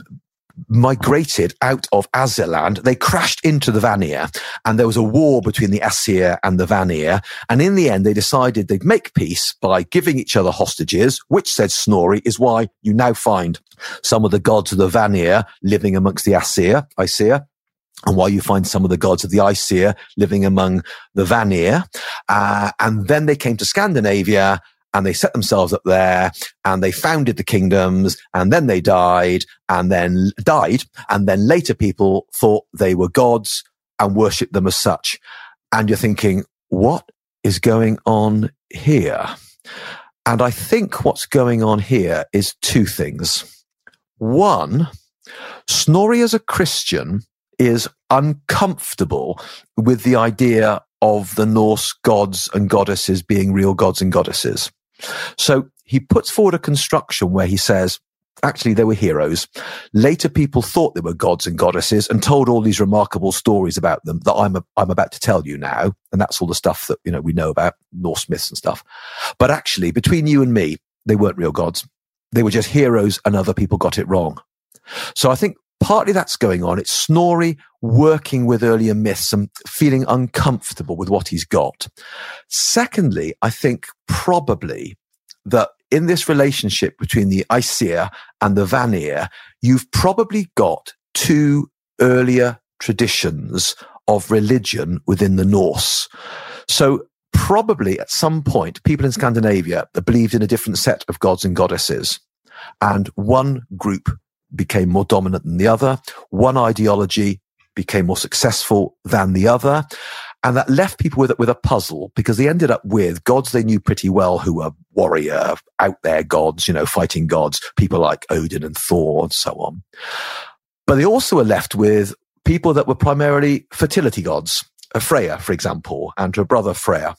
migrated out of Azaland, they crashed into the Vanir, and there was a war between the Aesir and the Vanir. And in the end, they decided they'd make peace by giving each other hostages, which, said Snorri, is why you now find some of the gods of the Vanir living amongst the Aesir, Aesir, and why you find some of the gods of the Aesir living among the Vanir. Uh, and then they came to Scandinavia, and they set themselves up there, and they founded the kingdoms, and then they died, and then died, and then later people thought they were gods and worshipped them as such. And you're thinking, what is going on here? And I think what's going on here is two things. One, Snorri as a Christian is uncomfortable with the idea of the Norse gods and goddesses being real gods and goddesses. So he puts forward a construction where he says, actually, they were heroes. Later, people thought they were gods and goddesses and told all these remarkable stories about them that I'm, a, I'm about to tell you now. And that's all the stuff that, you know, we know about Norse myths and stuff. But actually, between you and me, they weren't real gods. They were just heroes, and other people got it wrong. So I think partly that's going on. It's Snorri working with earlier myths and feeling uncomfortable with what he's got. Secondly, I think probably that in this relationship between the Aesir and the Vanir, you've probably got two earlier traditions of religion within the Norse. So probably at some point, people in Scandinavia believed in a different set of gods and goddesses. And one group became more dominant than the other. One ideology became more successful than the other. And that left people with, with a puzzle, because they ended up with gods they knew pretty well who were warrior, out there gods, you know, fighting gods, people like Odin and Thor and so on. But they also were left with people that were primarily fertility gods, Freya, for example, and her brother Freya.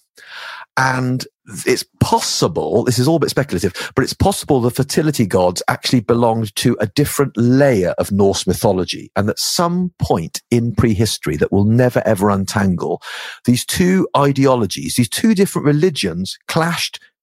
And it's possible, this is all a bit speculative, but it's possible the fertility gods actually belonged to a different layer of Norse mythology. And at some point in prehistory that will never ever untangle, these two ideologies, these two different religions clashed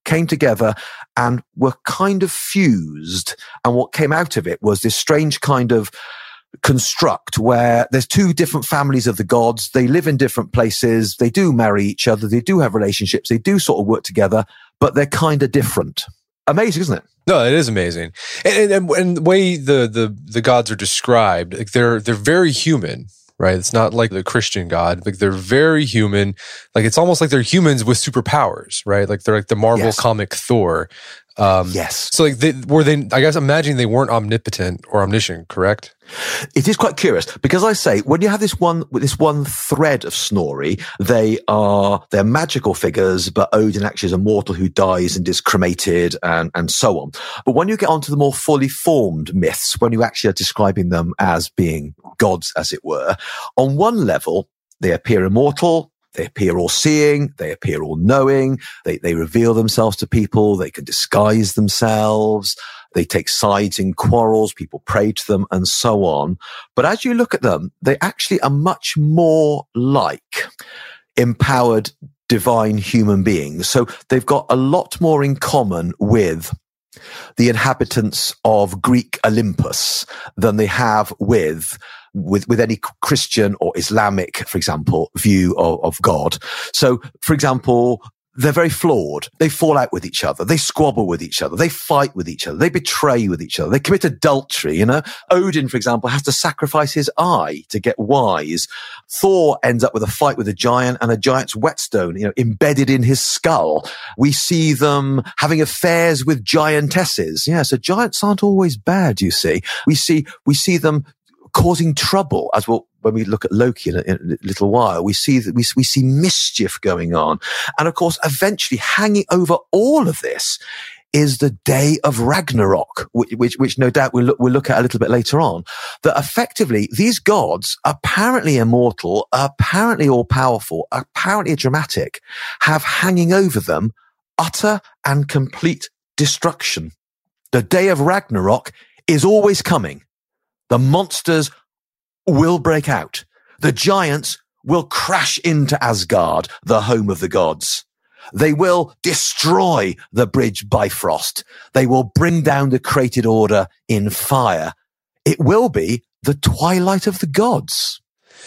came together and were kind of fused. And what came out of it was this strange kind of construct where there's two different families of the gods. They live in different places. They do marry each other. They do have relationships. They do sort of work together, but they're kind of different. Amazing, isn't it? No, it is amazing. And, and, and the way the, the, the gods are described, like they're, they're very human, right? It's not like the Christian God. Like they're very human. Like it's almost like they're humans with superpowers, right? Like they're like the Marvel Yes. comic Thor. Um, yes. So like they, were they, I guess imagining they weren't omnipotent or omniscient, correct? It is quite curious because I say when you have this one, this one thread of Snorri, they are, they're magical figures, but Odin actually is a mortal who dies and is cremated and, and so on. But when you get onto the more fully formed myths, when you actually are describing them as being gods, as it were, on one level, they appear immortal. They appear all-seeing, they appear all-knowing, they, they reveal themselves to people, they can disguise themselves, they take sides in quarrels, people pray to them, and so on. But as you look at them, they actually are much more like empowered divine human beings. So they've got a lot more in common with the inhabitants of Greek Olympus than they have with with, with any Christian or Islamic, for example, view of, of God. So, for example, they're very flawed. They fall out with each other. They squabble with each other. They fight with each other. They betray with each other. They commit adultery, you know. Odin, for example, has to sacrifice his eye to get wise. Thor ends up with a fight with a giant and a giant's whetstone, you know, embedded in his skull. We see them having affairs with giantesses. Yeah, so giants aren't always bad, you see. We see, we see them causing trouble, as well. When we look at Loki in a, in a little while, we see that we, we see mischief going on. And of course, eventually hanging over all of this is the day of Ragnarok, which, which, which no doubt we'll look, we'll look at a little bit later on, that effectively these gods, apparently immortal, apparently all powerful, apparently dramatic, have hanging over them utter and complete destruction. The day of Ragnarok is always coming. The monsters will break out. The giants will crash into Asgard, the home of the gods. They will destroy the bridge Bifrost. They will bring down the created order in fire. It will be the twilight of the gods.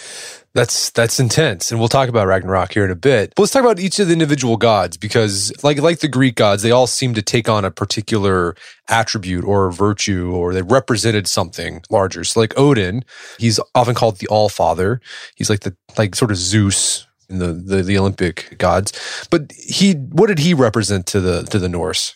That's that's intense, and we'll talk about Ragnarok here in a bit. But let's talk about each of the individual gods, because like like the Greek gods, they all seem to take on a particular attribute or virtue, or they represented something larger. So like Odin, he's often called the All-Father. He's like the like sort of Zeus in the, the the Olympic gods. But he, what did he represent to the to the Norse?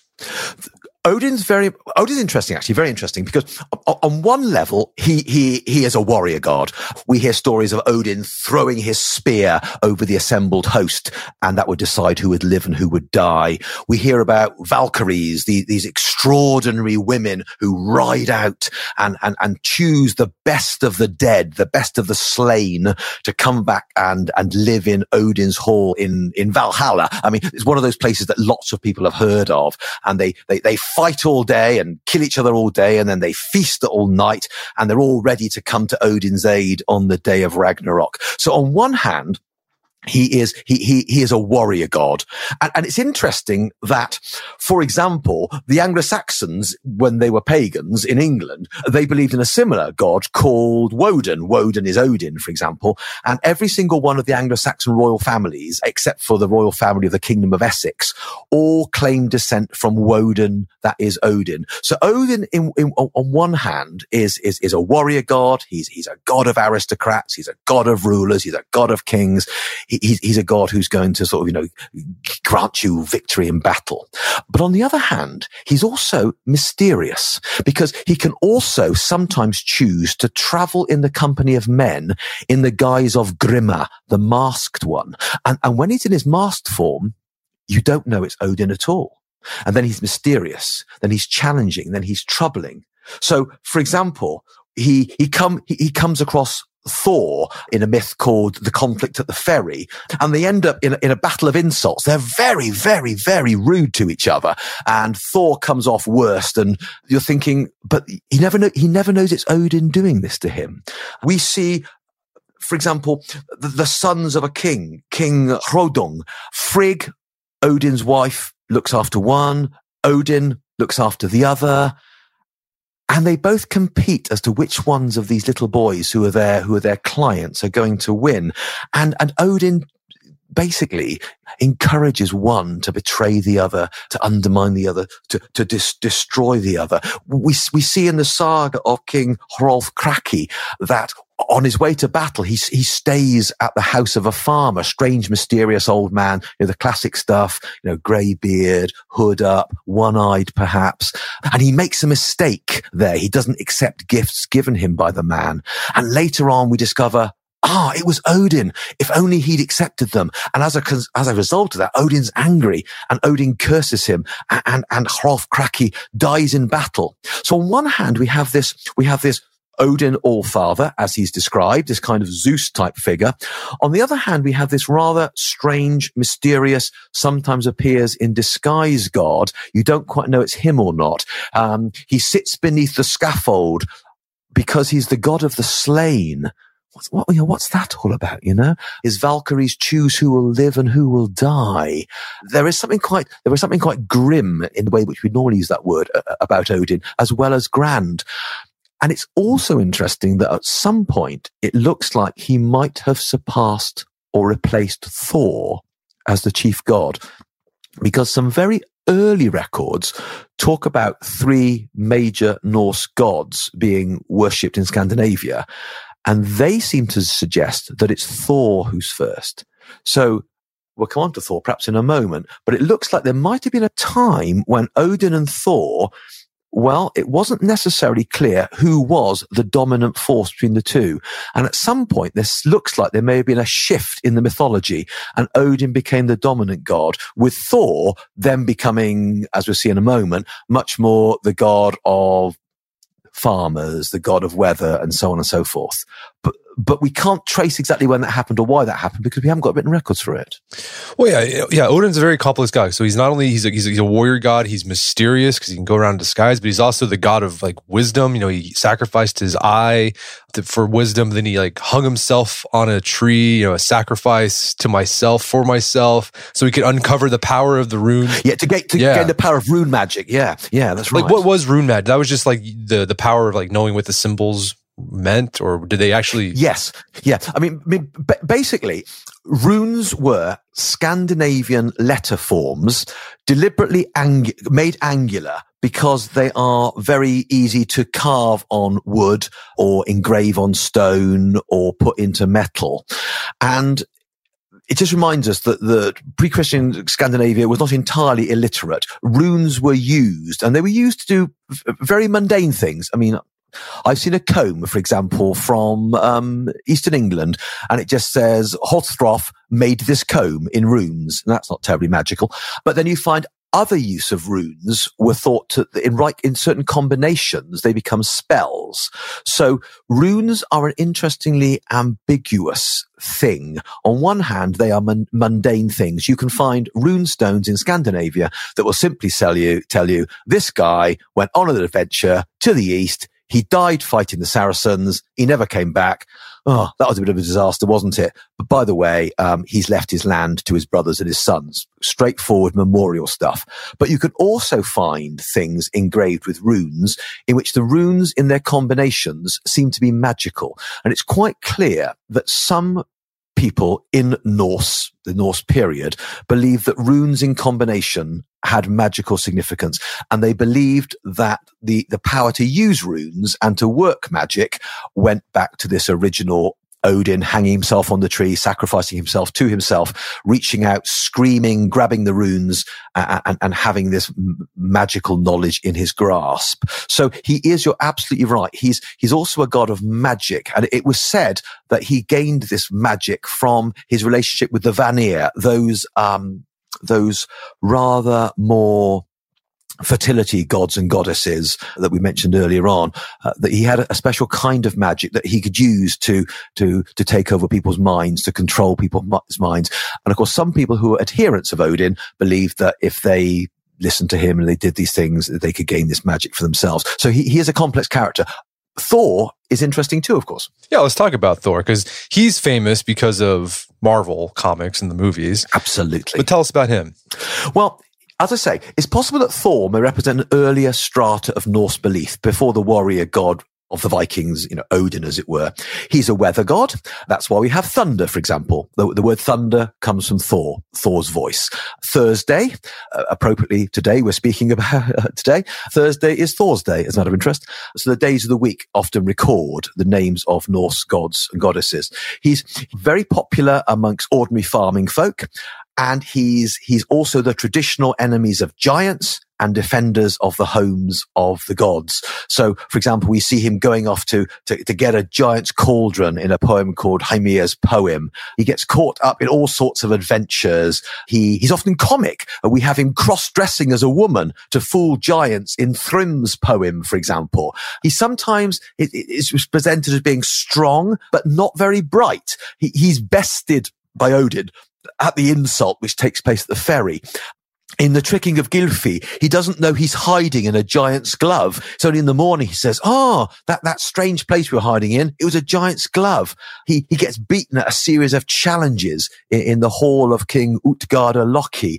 Odin's very, Odin's interesting, actually, very interesting, because on one level, he, he, he is a warrior god. We hear stories of Odin throwing his spear over the assembled host, and that would decide who would live and who would die. We hear about Valkyries, the, these extraordinary women who ride out and, and, and choose the best of the dead, the best of the slain to come back and, and live in Odin's hall in, in Valhalla. I mean, it's one of those places that lots of people have heard of, and they, they, they fight all day and kill each other all day, and then they feast all night, and they're all ready to come to Odin's aid on the day of Ragnarok. So on one hand, He is, he, he, he is a warrior god. And, and it's interesting that, for example, the Anglo-Saxons, when they were pagans in England, they believed in a similar god called Woden. Woden is Odin, for example. And every single one of the Anglo-Saxon royal families, except for the royal family of the Kingdom of Essex, all claim descent from Woden, that is Odin. So Odin, in, in, on one hand, is, is, is a warrior god. He's, he's a god of aristocrats. He's a god of rulers. He's a god of kings. He's, he's a god who's going to sort of, you know, grant you victory in battle. But on the other hand, he's also mysterious, because he can also sometimes choose to travel in the company of men in the guise of Grima, the masked one. And, and when he's in his masked form, you don't know it's Odin at all. And then he's mysterious, then he's challenging, then he's troubling. So, for example, he, he come, he, he comes across Thor in a myth called The Conflict at the Ferry, and they end up in a, in a battle of insults. They're very, very, very rude to each other, and Thor comes off worst, and you're thinking, but he never know, he never knows it's Odin doing this to him. We see, for example, the, the sons of a king, King Hrodung. Frigg, Odin's wife, looks after one, Odin looks after the other, and they both compete as to which ones of these little boys who are their who are their clients are going to win. And and Odin basically encourages one to betray the other, to undermine the other, to, to dis- destroy the other. We, we see in the saga of King Hrolf Kraki that on his way to battle, he, he stays at the house of a farmer, strange, mysterious old man, you know, the classic stuff, you know, grey beard, hood up, one-eyed perhaps. And he makes a mistake there. He doesn't accept gifts given him by the man. And later on, we discover, ah, it was Odin. If only he'd accepted them. And as a, as a result of that, Odin's angry and Odin curses him, and, and, and Hrolf Kraki dies in battle. So on one hand, we have this, we have this Odin Allfather, as he's described, this kind of Zeus type figure. On the other hand, we have this rather strange, mysterious, sometimes appears in disguise god. You don't quite know it's him or not. Um, he sits beneath the scaffold because he's the god of the slain. What's, what, you know, what's that all about, you know? His Valkyries choose who will live and who will die. There is something quite, there is something quite grim in the way which we normally use that word uh, about Odin, as well as grand. And it's also interesting that at some point, it looks like he might have surpassed or replaced Thor as the chief god, because some very early records talk about three major Norse gods being worshipped in Scandinavia. And they seem to suggest that it's Thor who's first. So we'll come on to Thor perhaps in a moment, but it looks like there might have been a time when Odin and Thor, well, it wasn't necessarily clear who was the dominant force between the two. And at some point, this looks like there may have been a shift in the mythology, and Odin became the dominant god, with Thor then becoming, as we'll see in a moment, much more the god of farmers, the god of weather, and so on and so forth. But but we can't trace exactly when that happened or why that happened, because we haven't got written records for it. Well, yeah, yeah. Odin's a very complex guy. So he's not only he's a, he's a, he's a warrior god. He's mysterious because he can go around in disguise, but he's also the god of like wisdom. You know, he sacrificed his eye to, for wisdom. Then he like hung himself on a tree. You know, a sacrifice to myself for myself, so he could uncover the power of the rune. Yeah, to get to yeah. gain the power of rune magic. Yeah, yeah, that's right. Like, what was rune magic? That was just like the the power of like knowing what the symbols meant, or did they actually? Yes, yeah. I mean, I mean b- basically, runes were Scandinavian letter forms deliberately ang- made angular because they are very easy to carve on wood or engrave on stone or put into metal. And it just reminds us that the pre-Christian Scandinavia was not entirely illiterate. Runes were used, and they were used to do v- very mundane things. I mean, I've seen a comb, for example, from um, Eastern England, and it just says Hothroth made this comb in runes. And that's not terribly magical. But then you find other use of runes were thought to, in right, in certain combinations, they become spells. So runes are an interestingly ambiguous thing. On one hand, they are mun- mundane things. You can find rune stones in Scandinavia that will simply tell you, tell you, this guy went on an adventure to the east. He died fighting the Saracens. He never came back. Oh, that was a bit of a disaster, wasn't it? But by the way, um, he's left his land to his brothers and his sons. Straightforward memorial stuff. But you can also find things engraved with runes in which the runes in their combinations seem to be magical. And it's quite clear that some people in Norse, the Norse period, believed that runes in combination had magical significance, and they believed that the, the power to use runes and to work magic went back to this original Odin hanging himself on the tree, sacrificing himself to himself, reaching out, screaming, grabbing the runes, uh, and, and having this m- magical knowledge in his grasp. So he is, you're absolutely right. He's, he's also a god of magic. And it was said that he gained this magic from his relationship with the Vanir, those, um, those rather more fertility gods and goddesses that we mentioned earlier on, uh, that he had a special kind of magic that he could use to, to, to take over people's minds, to control people's minds. And of course, some people who are adherents of Odin believed that if they listened to him and they did these things, that they could gain this magic for themselves. So he, he is a complex character. Thor is interesting too, of course. Yeah, let's talk about Thor, because he's famous because of Marvel comics and the movies. Absolutely. But tell us about him. Well, As I say, it's possible that Thor may represent an earlier strata of Norse belief before the warrior god of the Vikings, you know, Odin, as it were. He's a weather god. That's why we have thunder, for example. The, the word thunder comes from Thor, Thor's voice. Thursday, uh, appropriately today, we're speaking about uh, today. Thursday is Thor's day, as a matter of interest. So the days of the week often record the names of Norse gods and goddesses. He's very popular amongst ordinary farming folk. And he's, he's also the traditional enemies of giants and defenders of the homes of the gods. So, for example, we see him going off to, to, to get a giant's cauldron in a poem called Hymir's Poem. He gets caught up in all sorts of adventures. He, he's often comic. We have him cross-dressing as a woman to fool giants in Thrym's poem, for example. He sometimes is presented as being strong, but not very bright. He, he's bested by Odin at the insult which takes place at the ferry. In the tricking of Gylfi, he doesn't know he's hiding in a giant's glove. It's only in the morning he says, oh, that, that strange place we were hiding in, it was a giant's glove. He, he gets beaten at a series of challenges in, in the hall of King Utgarda Loki.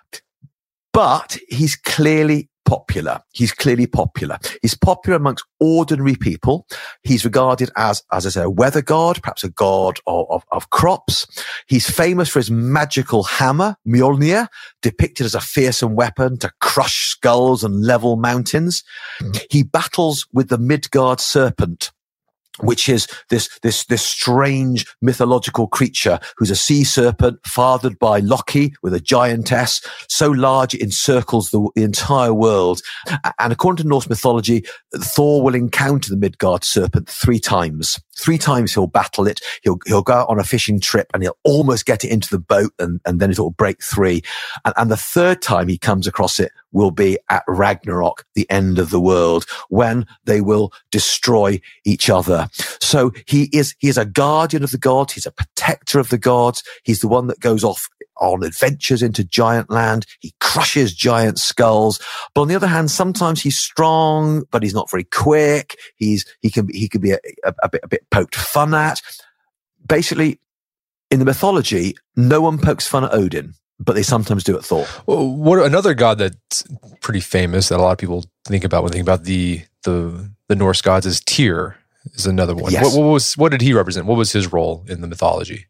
But he's clearly popular. He's clearly popular. He's popular amongst ordinary people. He's regarded as, as I say, a weather god, perhaps a god of, of, of crops. He's famous for his magical hammer, Mjolnir, depicted as a fearsome weapon to crush skulls and level mountains. Mm. He battles with the Midgard serpent, which is this, this, this strange mythological creature who's a sea serpent fathered by Loki with a giantess so large it encircles the, the entire world. And according to Norse mythology, Thor will encounter the Midgard serpent three times. Three times he'll battle it. He'll, he'll go out on a fishing trip and he'll almost get it into the boat and, and then it'll break free. And, and the third time he comes across it will be at Ragnarok, the end of the world, when they will destroy each other. So he is, he is a guardian of the gods. He's a protector of the gods. He's the one that goes off on adventures into giant land. He crushes giant skulls. But on the other hand, sometimes he's strong, but he's not very quick. He's, he can be, he can be a, a, a bit, a bit poked fun at. Basically, in the mythology, no one pokes fun at Odin, but they sometimes do at Thor. Well, what another god that's pretty famous that a lot of people think about when they think about the the the Norse gods is Tyr, is another one. Yes. What, what was what did he represent? What was his role in the mythology?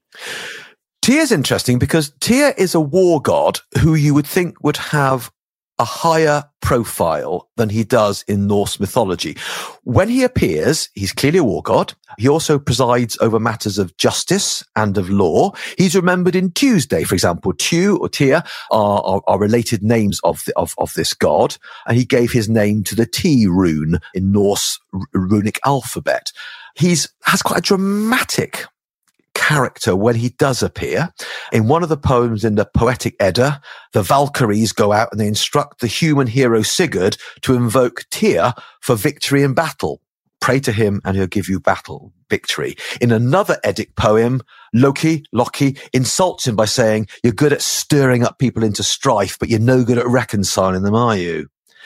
Tyr's interesting because Tyr is a war god who you would think would have a higher profile than he does in Norse mythology. When he appears, he's clearly a war god. He also presides over matters of justice and of law. He's remembered in Tuesday, for example. Tu or Tyr are, are, are related names of, the, of, of this god. And he gave his name to the T rune in Norse r- runic alphabet. He's has quite a dramatic character when he does appear. In one of the poems in the Poetic Edda, the Valkyries go out and they instruct the human hero Sigurd to invoke Tyr for victory in battle. Pray to him and he'll give you battle victory. In another Eddic poem, Loki, Loki insults him by saying, you're good at stirring up people into strife, but you're no good at reconciling them, are you?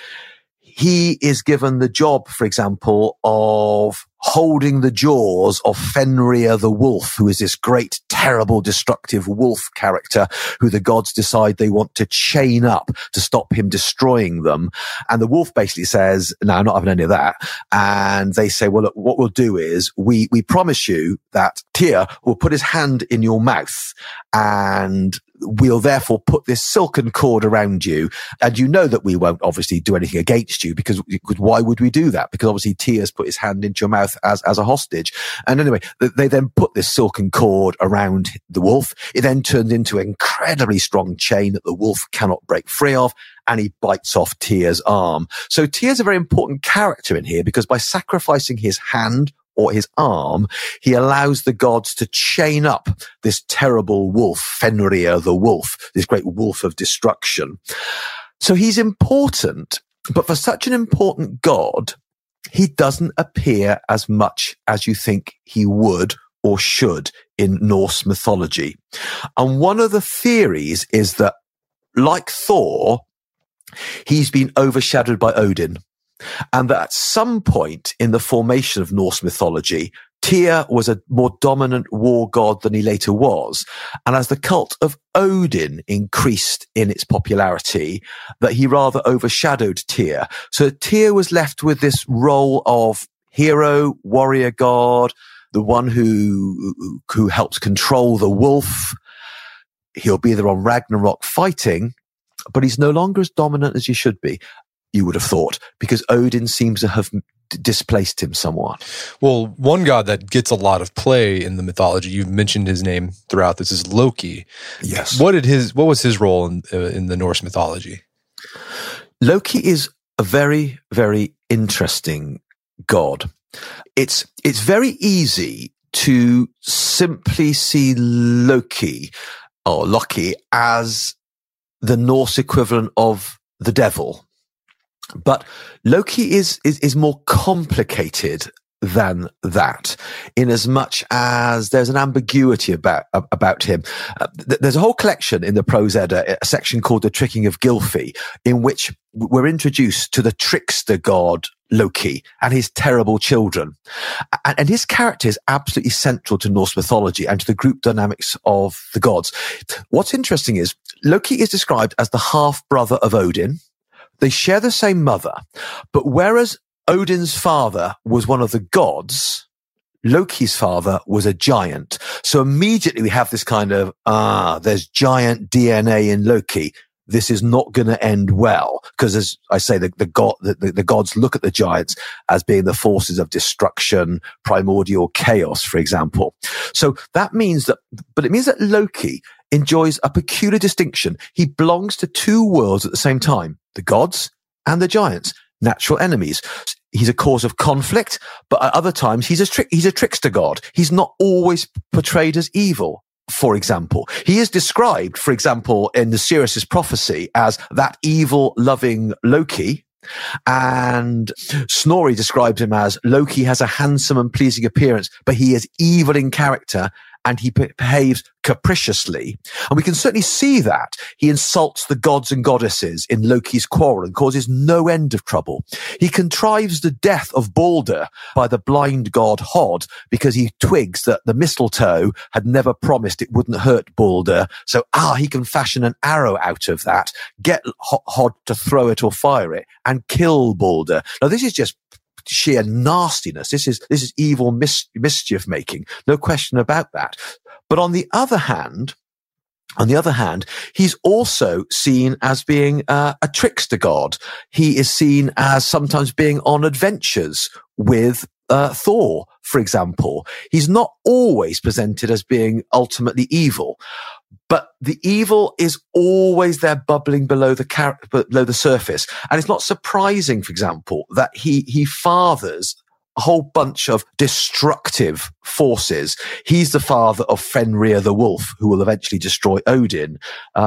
He is given the job, for example, of holding the jaws of Fenrir the wolf, who is this great, terrible, destructive wolf character who the gods decide they want to chain up to stop him destroying them. And the wolf basically says, no, I'm not having any of that. And they say, well, look, what we'll do is we, we promise you that Tyr will put his hand in your mouth and we'll therefore put this silken cord around you. And you know that we won't obviously do anything against you because, because why would we do that? Because obviously Tyr's put his hand into your mouth as, as a hostage. And anyway, they then put this silken cord around the wolf. It then turns into an incredibly strong chain that the wolf cannot break free of. And he bites off Tyr's arm. So Tyr's a very important character in here because by sacrificing his hand or his arm, he allows the gods to chain up this terrible wolf, Fenrir the wolf, this great wolf of destruction. So he's important, but for such an important god, he doesn't appear as much as you think he would or should in Norse mythology. And one of the theories is that, like Thor, he's been overshadowed by Odin. And that at some point in the formation of Norse mythology, Tyr was a more dominant war god than he later was. And as the cult of Odin increased in its popularity, that he rather overshadowed Tyr. So Tyr was left with this role of hero, warrior god, the one who, who helps control the wolf. He'll be there on Ragnarok fighting, but he's no longer as dominant as he should be, you would have thought, because Odin seems to have d- displaced him somewhat. Well, one god that gets a lot of play in the mythology, you've mentioned his name throughout this, is Loki. Yes. What did his what was his role in uh, in the Norse mythology? Loki is a very, very interesting god. It's it's very easy to simply see Loki or Loki as the Norse equivalent of the devil. But Loki is, is, is more complicated than that, in as much as there's an ambiguity about, about him. Uh, th- there's a whole collection in the Prose Edda, a section called The Tricking of Gylfi, in which we're introduced to the trickster god Loki and his terrible children. And, and his character is absolutely central to Norse mythology and to the group dynamics of the gods. What's interesting is Loki is described as the half-brother of Odin. They share the same mother, but whereas Odin's father was one of the gods, Loki's father was a giant. So immediately we have this kind of, ah, there's giant D N A in Loki. This is not going to end well. Because as I say, the, the, god, the, the, the gods look at the giants as being the forces of destruction, primordial chaos, for example. So that means that, but it means that Loki enjoys a peculiar distinction. He belongs to two worlds at the same time, the gods and the giants, natural enemies. He's a cause of conflict, but at other times he's a trick, he's a trickster god. He's not always portrayed as evil. For example, he is described, for example, in the Sirius prophecy as that evil, loving Loki. And Snorri describes him as Loki has a handsome and pleasing appearance, but he is evil in character and he behaves capriciously. And we can certainly see that. He insults the gods and goddesses in Loki's quarrel and causes no end of trouble. He contrives the death of Balder by the blind god Hod because he twigs that the mistletoe had never promised it wouldn't hurt Balder. So, ah, he can fashion an arrow out of that, get Hod to throw it or fire it, and kill Balder. Now, this is just sheer nastiness. This is, this is evil mis- mischief making. No question about that. But on the other hand, on the other hand, he's also seen as being uh, a trickster god. He is seen as sometimes being on adventures with uh, Thor, for example. He's not always presented as being ultimately evil. But the evil is always there bubbling below the car- below the surface. And it's not surprising, for example, that he, he fathers a whole bunch of destructive forces. He's the father of Fenrir the wolf, who will eventually destroy Odin.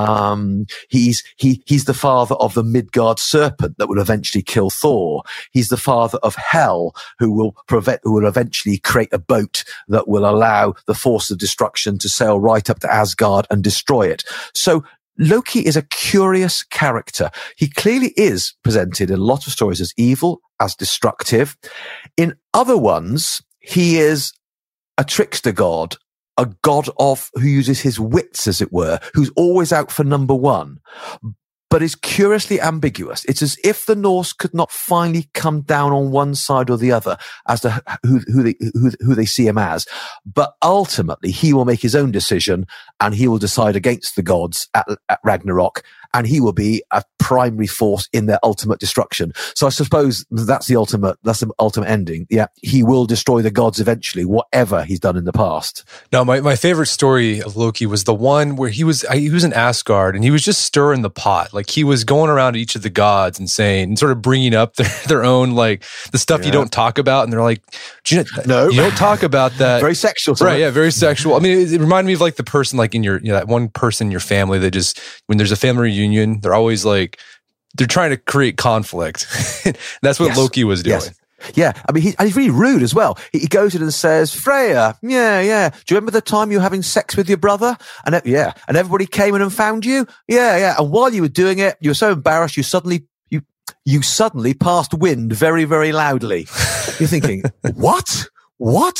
Um, he's, he, he's the father of the Midgard serpent that will eventually kill Thor. He's the father of Hel, who will prevent, who will eventually create a boat that will allow the force of destruction to sail right up to Asgard and destroy it. So Loki is a curious character. He clearly is presented in a lot of stories as evil, as destructive. In other ones, he is a trickster god, a god of who uses his wits, as it were, who's always out for number one, but is curiously ambiguous. It's as if the Norse could not finally come down on one side or the other as to who, who they who, who they see him as. But ultimately, he will make his own decision, and he will decide against the gods at, at Ragnarok, and he will be a primary force in their ultimate destruction. So I suppose that's the ultimate, that's the ultimate ending. Yeah, he will destroy the gods eventually, whatever he's done in the past. Now, my, my favorite story of Loki was the one where he was, he was in Asgard and he was just stirring the pot. Like he was going around to each of the gods and saying, and sort of bringing up their, their own, like the stuff yeah. you don't talk about. And they're like, do you, know, no. you don't talk about that. Very sexual. Right. It? Yeah. Very sexual. I mean, it, it reminded me of like the person, like in your, you know, that one person in your family that just, when there's a family reunion, they're always like, they're trying to create conflict. That's what yes. Loki was doing. Yes. Yeah. I mean, he, and he's really rude as well. He, he goes in and says, Freya, yeah, yeah. Do you remember the time you were having sex with your brother? And yeah. And everybody came in and found you? Yeah, yeah. And while you were doing it, you were so embarrassed, you suddenly, you, you suddenly passed wind very, very loudly. You're thinking, what? What?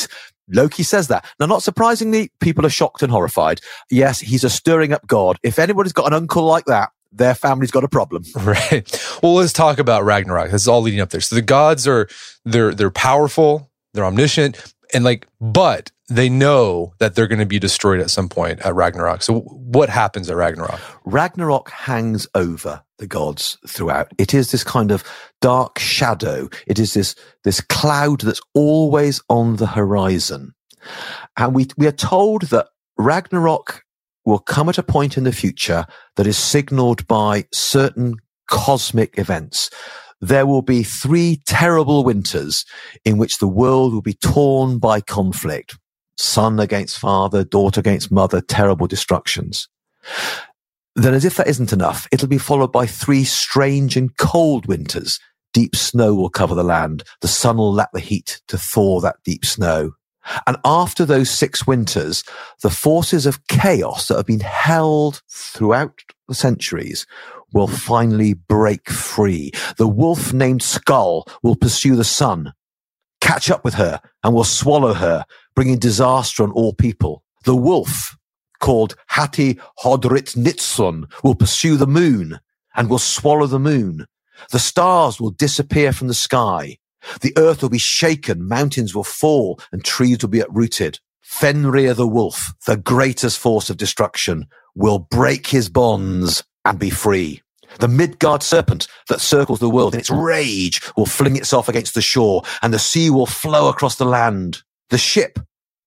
Loki says that. Now, not surprisingly, people are shocked and horrified. Yes, he's a stirring up god. If anybody's got an uncle like that, their family's got a problem. Right. Well, let's talk about Ragnarok. This is all leading up there. So the gods are, they're, they're powerful, they're omniscient, and like, but they know that they're going to be destroyed at some point at Ragnarok. So what happens at Ragnarok? Ragnarok hangs over the gods throughout. It is this kind of dark shadow. It is this, this cloud that's always on the horizon. And we, we are told that Ragnarok will come at a point in the future that is signaled by certain cosmic events. There will be three terrible winters in which the world will be torn by conflict. Son against father, daughter against mother, terrible destructions. Then, as if that isn't enough, it'll be followed by three strange and cold winters. Deep snow will cover the land. The sun will lap the heat to thaw that deep snow. And after those six winters, the forces of chaos that have been held throughout the centuries will finally break free. The wolf named Skull will pursue the sun, catch up with her, and will swallow her, bringing disaster on all people. The wolf, called Hati Hodritsnitsun, will pursue the moon and will swallow the moon. The stars will disappear from the sky. The earth will be shaken, mountains will fall, and trees will be uprooted. Fenrir the wolf, the greatest force of destruction, will break his bonds and be free. The Midgard serpent that circles the world in its rage will fling itself against the shore, and the sea will flow across the land. The ship,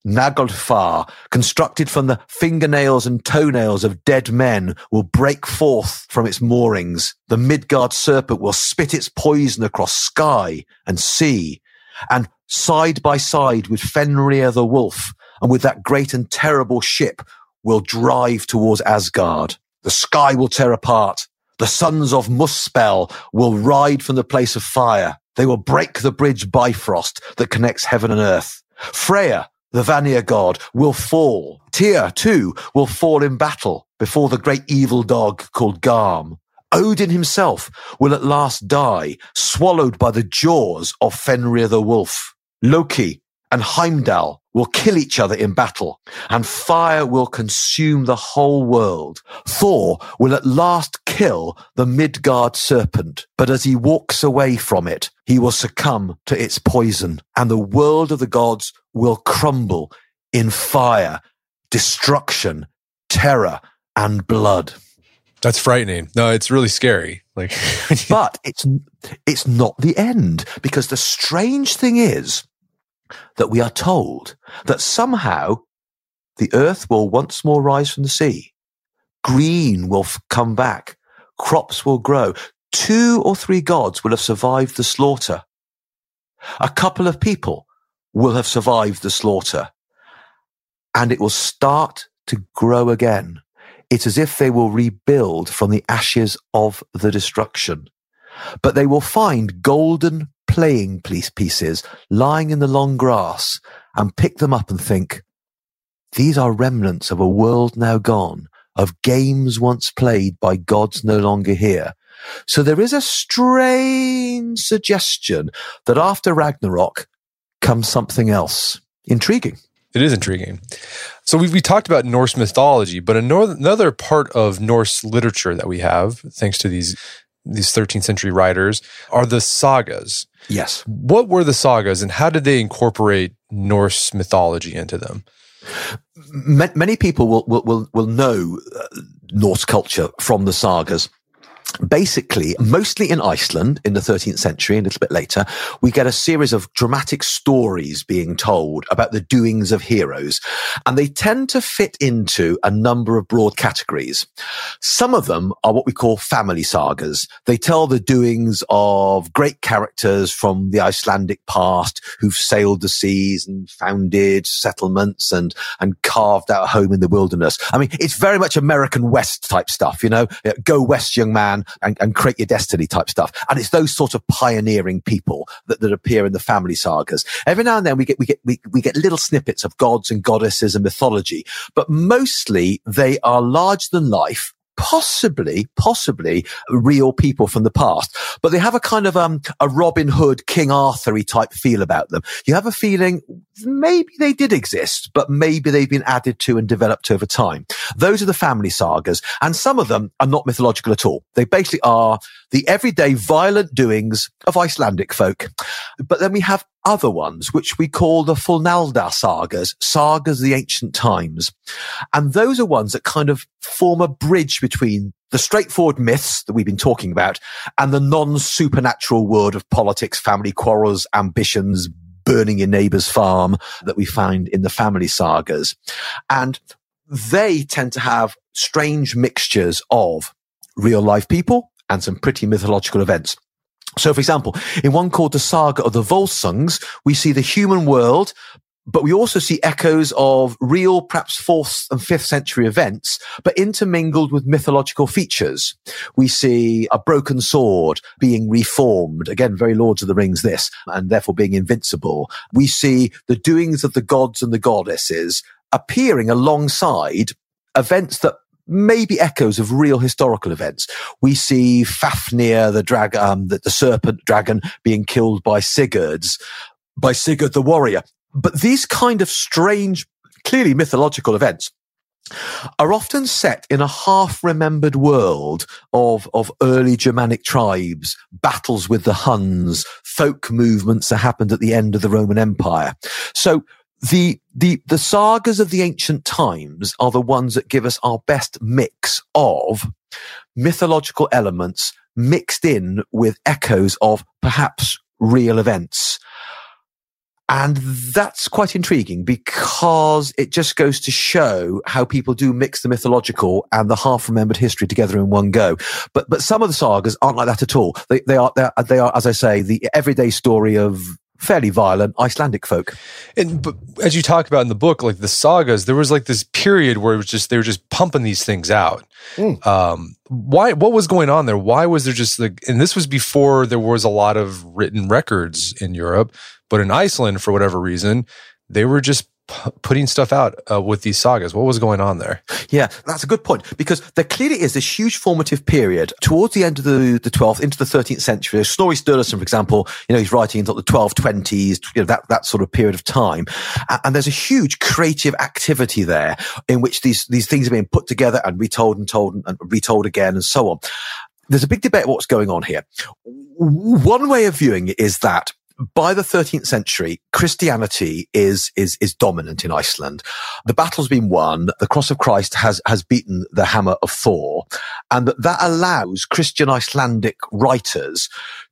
Naglfar, constructed from the fingernails and toenails of dead men, will break forth from its moorings. The Midgard serpent will spit its poison across sky and sea, and side by side with Fenrir the wolf, and with that great and terrible ship, will drive towards Asgard. The sky will tear apart. The sons of Muspel will ride from the place of fire. They will break the bridge Bifrost that connects heaven and earth. Freya, the Vanir god, will fall. Tyr, too, will fall in battle before the great evil dog called Garm. Odin himself will at last die, swallowed by the jaws of Fenrir the wolf. Loki and Heimdall will kill each other in battle, and fire will consume the whole world. Thor will at last kill the Midgard serpent, but as he walks away from it, he will succumb to its poison, and the world of the gods will crumble in fire, destruction, terror, and blood. That's frightening. No, it's really scary. Like, but it's it's not the end, because the strange thing is that we are told that somehow the earth will once more rise from the sea. Green will f- come back. Crops will grow. Two or three gods will have survived the slaughter. A couple of people will have survived the slaughter. And it will start to grow again. It's as if they will rebuild from the ashes of the destruction. But they will find golden playing pieces lying in the long grass and pick them up and think, these are remnants of a world now gone, of games once played by gods no longer here. So there is a strange suggestion that after Ragnarok comes something else. Intriguing. It is intriguing. So we we talked about Norse mythology, but another part of Norse literature that we have, thanks to these these thirteenth century writers, are the sagas. Yes. What were the sagas, and how did they incorporate Norse mythology into them? Many people will will will, will know uh, Norse culture from the sagas. Basically, mostly in Iceland in the thirteenth century and a little bit later, we get a series of dramatic stories being told about the doings of heroes. And they tend to fit into a number of broad categories. Some of them are what we call family sagas. They tell the doings of great characters from the Icelandic past who've sailed the seas and founded settlements and, and carved out a home in the wilderness. I mean, it's very much American West type stuff, you know, go west, young man. And, and create your destiny type stuff. And it's those sort of pioneering people that, that appear in the family sagas. Every now and then we get, we get, we, we get little snippets of gods and goddesses and mythology, but mostly they are larger than life, possibly, possibly real people from the past. But they have a kind of um, a Robin Hood, King Arthur-y type feel about them. You have a feeling maybe they did exist, but maybe they've been added to and developed over time. Those are the family sagas, and some of them are not mythological at all. They basically are the everyday violent doings of Icelandic folk. But then we have other ones, which we call the Fulnalda sagas, sagas of the ancient times. And those are ones that kind of form a bridge between the straightforward myths that we've been talking about and the non-supernatural world of politics, family quarrels, ambitions, burning your neighbour's farm that we find in the family sagas. And they tend to have strange mixtures of real life people and some pretty mythological events. So, for example, in one called the Saga of the Volsungs, we see the human world, but we also see echoes of real, perhaps fourth and fifth century events, but intermingled with mythological features. We see a broken sword being reformed, again, very Lords of the Rings this, and therefore being invincible. We see the doings of the gods and the goddesses appearing alongside events that maybe echoes of real historical events. We see Fafnir, the drag, um, the, the serpent dragon being killed by Sigurd's, by Sigurd the warrior. But these kind of strange, clearly mythological events are often set in a half-remembered world of, of early Germanic tribes, battles with the Huns, folk movements that happened at the end of the Roman Empire. So The, the, the sagas of the ancient times are the ones that give us our best mix of mythological elements mixed in with echoes of perhaps real events. And that's quite intriguing because it just goes to show how people do mix the mythological and the half-remembered history together in one go. But, but some of the sagas aren't like that at all. They, they are, they are, they are, as I say, the everyday story of fairly violent Icelandic folk. And but as you talk about in the book, like the sagas, there was like this period where it was just, they were just pumping these things out. Mm. Um, why, what was going on there? Why was there just like, and this was before there was a lot of written records in Europe, but in Iceland, for whatever reason, they were just p- putting stuff out uh, with these sagas. What was going on there? Yeah, that's a good point, because there clearly is this huge formative period towards the end of the, the twelfth into the thirteenth century. Snorri Sturluson, for example, you know, he's writing into the twelve twenties, you know, that, that sort of period of time. And, and there's a huge creative activity there in which these, these things are being put together and retold and told and, and retold again and so on. There's a big debate about what's going on here. One way of viewing it is that by the thirteenth century, Christianity is, is, is dominant in Iceland. The battle's been won. The cross of Christ has, has beaten the hammer of Thor. And that, that allows Christian Icelandic writers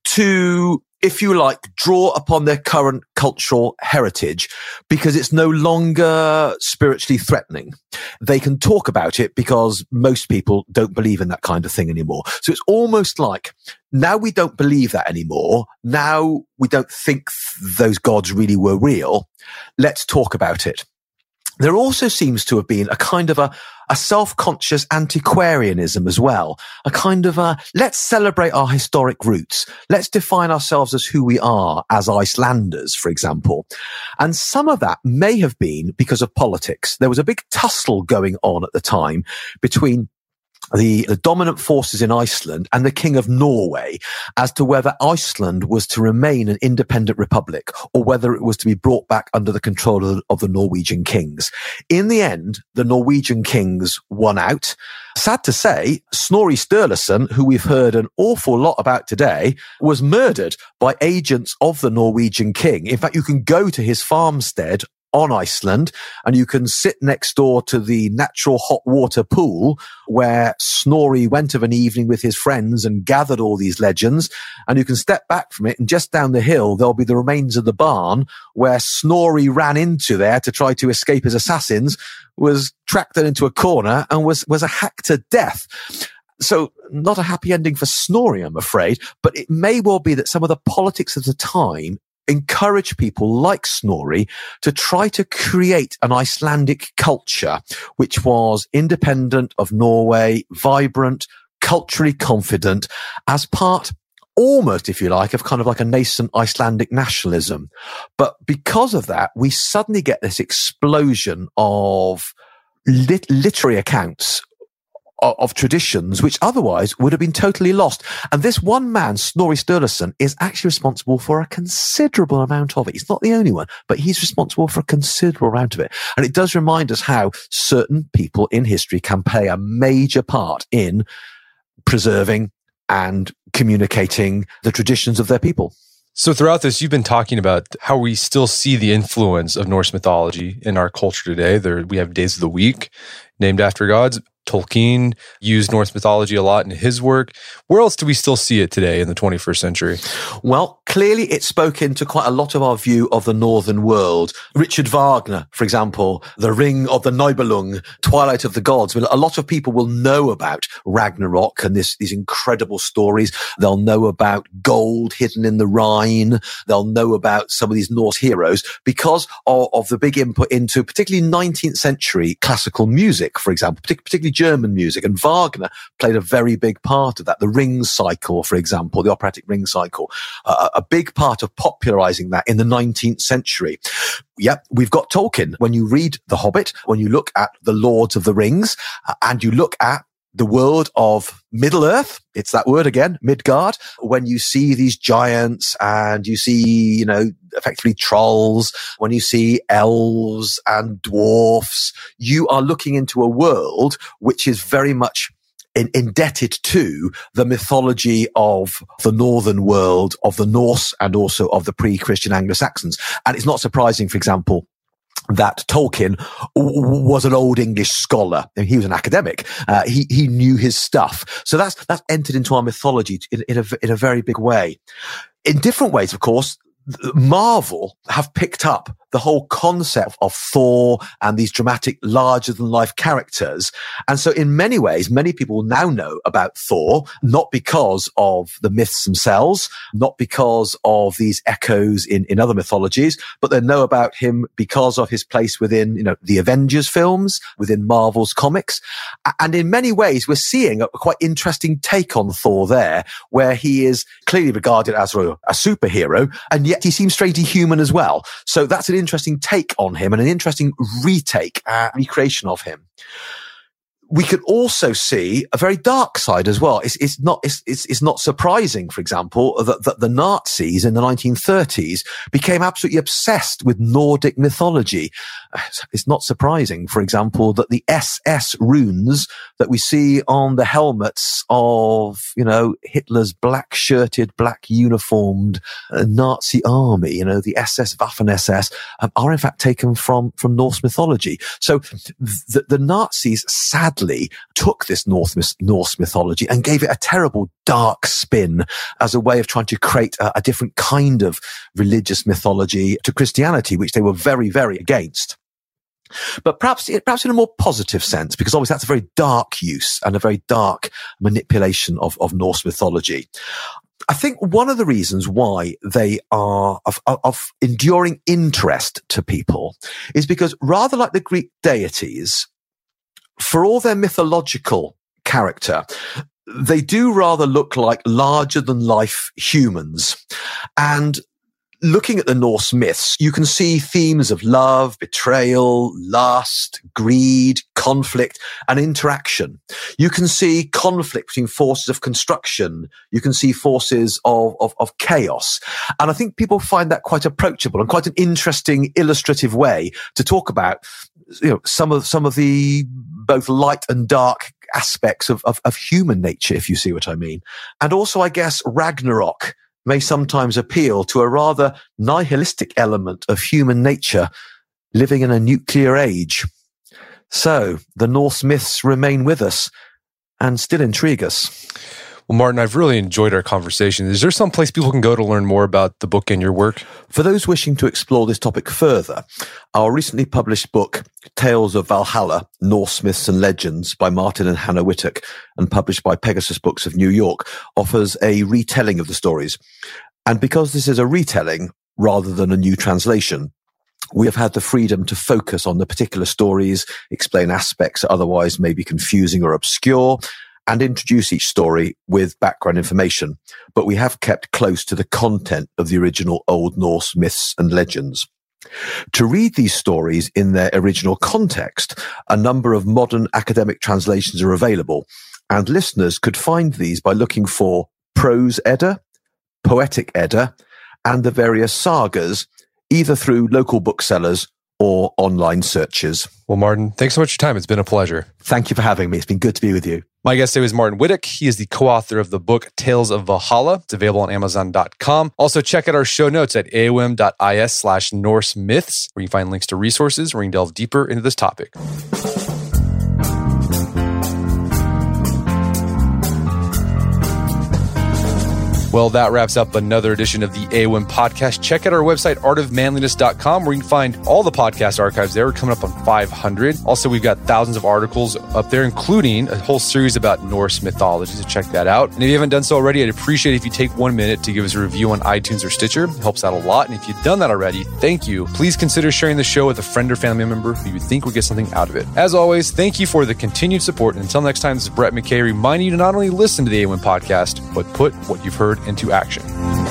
to, if you like, draw upon their current cultural heritage because it's no longer spiritually threatening. They can talk about it because most people don't believe in that kind of thing anymore. So it's almost like now we don't believe that anymore. Now we don't think th- those gods really were real. Let's talk about it. There also seems to have been a kind of a, a self-conscious antiquarianism as well. A kind of a, let's celebrate our historic roots. Let's define ourselves as who we are as Icelanders, for example. And some of that may have been because of politics. There was a big tussle going on at the time between the, the dominant forces in Iceland and the King of Norway as to whether Iceland was to remain an independent republic or whether it was to be brought back under the control of the, of the Norwegian kings. In the end, the Norwegian kings won out. Sad to say, Snorri Sturluson, who we've heard an awful lot about today, was murdered by agents of the Norwegian king. In fact, you can go to his farmstead on Iceland, and you can sit next door to the natural hot water pool where Snorri went of an evening with his friends and gathered all these legends, and you can step back from it, and just down the hill there'll be the remains of the barn where Snorri ran into there to try to escape his assassins, was tracked into a corner and was, was a hacked to death. So not a happy ending for Snorri, I'm afraid, but it may well be that some of the politics of the time encourage people like Snorri to try to create an Icelandic culture which was independent of Norway, vibrant, culturally confident, as part almost, if you like, of kind of like a nascent Icelandic nationalism. But because of that, we suddenly get this explosion of lit- literary accounts of, of traditions which otherwise would have been totally lost. And this one man, Snorri Sturluson, is actually responsible for a considerable amount of it. He's not the only one, but he's responsible for a considerable amount of it. And it does remind us how certain people in history can play a major part in preserving and communicating the traditions of their people. So throughout this, you've been talking about how we still see the influence of Norse mythology in our culture today. There, we have days of the week named after gods. Tolkien used Norse mythology a lot in his work. Where else do we still see it today in the twenty-first century? Well, clearly it spoke into quite a lot of our view of the northern world. Richard Wagner, for example, The Ring of the Nibelung, Twilight of the Gods. A lot of people will know about Ragnarok and this, these incredible stories. They'll know about gold hidden in the Rhine. They'll know about some of these Norse heroes because of, of the big input into particularly nineteenth century classical music, for example, particularly German music. And Wagner played a very big part of that. The Ring cycle, for example, the operatic Ring cycle, uh, a big part of popularizing that in the nineteenth century. Yep, we've got Tolkien. When you read The Hobbit, when you look at The Lords of the Rings, uh, and you look at the world of Middle-earth, it's that word again, Midgard, when you see these giants and you see, you know, effectively trolls, when you see elves and dwarfs, you are looking into a world which is very much in, indebted to the mythology of the northern world, of the Norse and also of the pre-Christian Anglo-Saxons. And it's not surprising, for example, that Tolkien w- was an old English scholar. He was an academic. Uh, he, he knew his stuff. So that's, that's entered into our mythology in, in a, in a very big way. In different ways, of course, Marvel have picked up the whole concept of Thor and these dramatic, larger-than-life characters. And so in many ways, many people now know about Thor, not because of the myths themselves, not because of these echoes in, in other mythologies, but they know about him because of his place within, you know, the Avengers films, within Marvel's comics. And in many ways, we're seeing a quite interesting take on Thor there, where he is clearly regarded as a, a superhero, and yet he seems strangely human as well. So that's an interesting take on him and an interesting retake, uh, recreation of him. We could also see a very dark side as well. It's, it's not, it's, it's, it's not surprising, for example, that, that the Nazis in the nineteen thirties became absolutely obsessed with Nordic mythology. It's not surprising, for example, that the S S runes that we see on the helmets of, you know, Hitler's black shirted, black uniformed uh, Nazi army, you know, the S S Waffen S S, um, are in fact taken from, from Norse mythology. So the, the Nazis sadly took this Norse, Norse mythology and gave it a terrible dark spin as a way of trying to create a, a different kind of religious mythology to Christianity, which they were very, very against. But perhaps, perhaps in a more positive sense, because obviously that's a very dark use and a very dark manipulation of, of Norse mythology. I think one of the reasons why they are of, of enduring interest to people is because rather like the Greek deities, for all their mythological character, they do rather look like larger than life humans. And looking at the Norse myths, you can see themes of love, betrayal, lust, greed, conflict, and interaction. You can see conflict between forces of construction. You can see forces of, of, of chaos. And I think people find that quite approachable and quite an interesting illustrative way to talk about, you know, some of, some of the both light and dark aspects of, of, of human nature, if you see what I mean. And also, I guess, Ragnarok may sometimes appeal to a rather nihilistic element of human nature living in a nuclear age. So the Norse myths remain with us and still intrigue us. Well, Martin, I've really enjoyed our conversation. Is there some place people can go to learn more about the book and your work? For those wishing to explore this topic further, our recently published book, Tales of Valhalla, Norse Myths and Legends by Martin and Hannah Whittock, and published by Pegasus Books of New York, offers a retelling of the stories. And because this is a retelling rather than a new translation, we have had the freedom to focus on the particular stories, explain aspects that otherwise may be confusing or obscure, and introduce each story with background information. But we have kept close to the content of the original Old Norse myths and legends. To read these stories in their original context, a number of modern academic translations are available, and listeners could find these by looking for Prose Edda, Poetic Edda, and the various sagas, either through local booksellers or online searches. Well, Martin, thanks so much for your time. It's been a pleasure. Thank you for having me. It's been good to be with you. My guest today was Martin Whittock. He is the co-author of the book Tales of Valhalla. It's available on amazon dot com. Also, check out our show notes at aom dot is slash Norse myths, where you can find links to resources where you can delve deeper into this topic. Well, that wraps up another edition of the A O M podcast. Check out our website, art of manliness dot com, where you can find all the podcast archives there. We're coming up on five hundred. Also, we've got thousands of articles up there, including a whole series about Norse mythology, so check that out. And if you haven't done so already, I'd appreciate it if you take one minute to give us a review on iTunes or Stitcher. It helps out a lot. And if you've done that already, thank you. Please consider sharing the show with a friend or family member who you think would get something out of it. As always, thank you for the continued support. And until next time, this is Brett McKay reminding you to not only listen to the A O M podcast, but put what you've heard into action.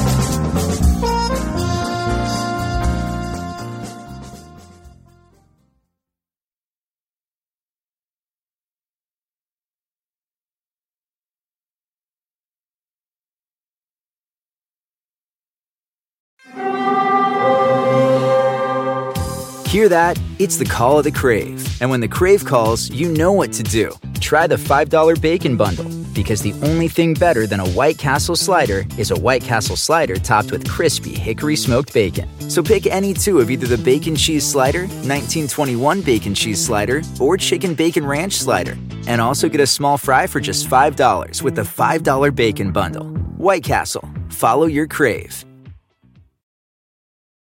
Hear that? It's the call of the Crave. And when the Crave calls, you know what to do. Try the five dollar Bacon Bundle, because the only thing better than a White Castle slider is a White Castle slider topped with crispy hickory smoked bacon. So pick any two of either the Bacon Cheese Slider, nineteen twenty-one Bacon Cheese Slider, or Chicken Bacon Ranch Slider. And also get a small fry for just five dollars with the five dollar Bacon Bundle. White Castle. Follow your Crave.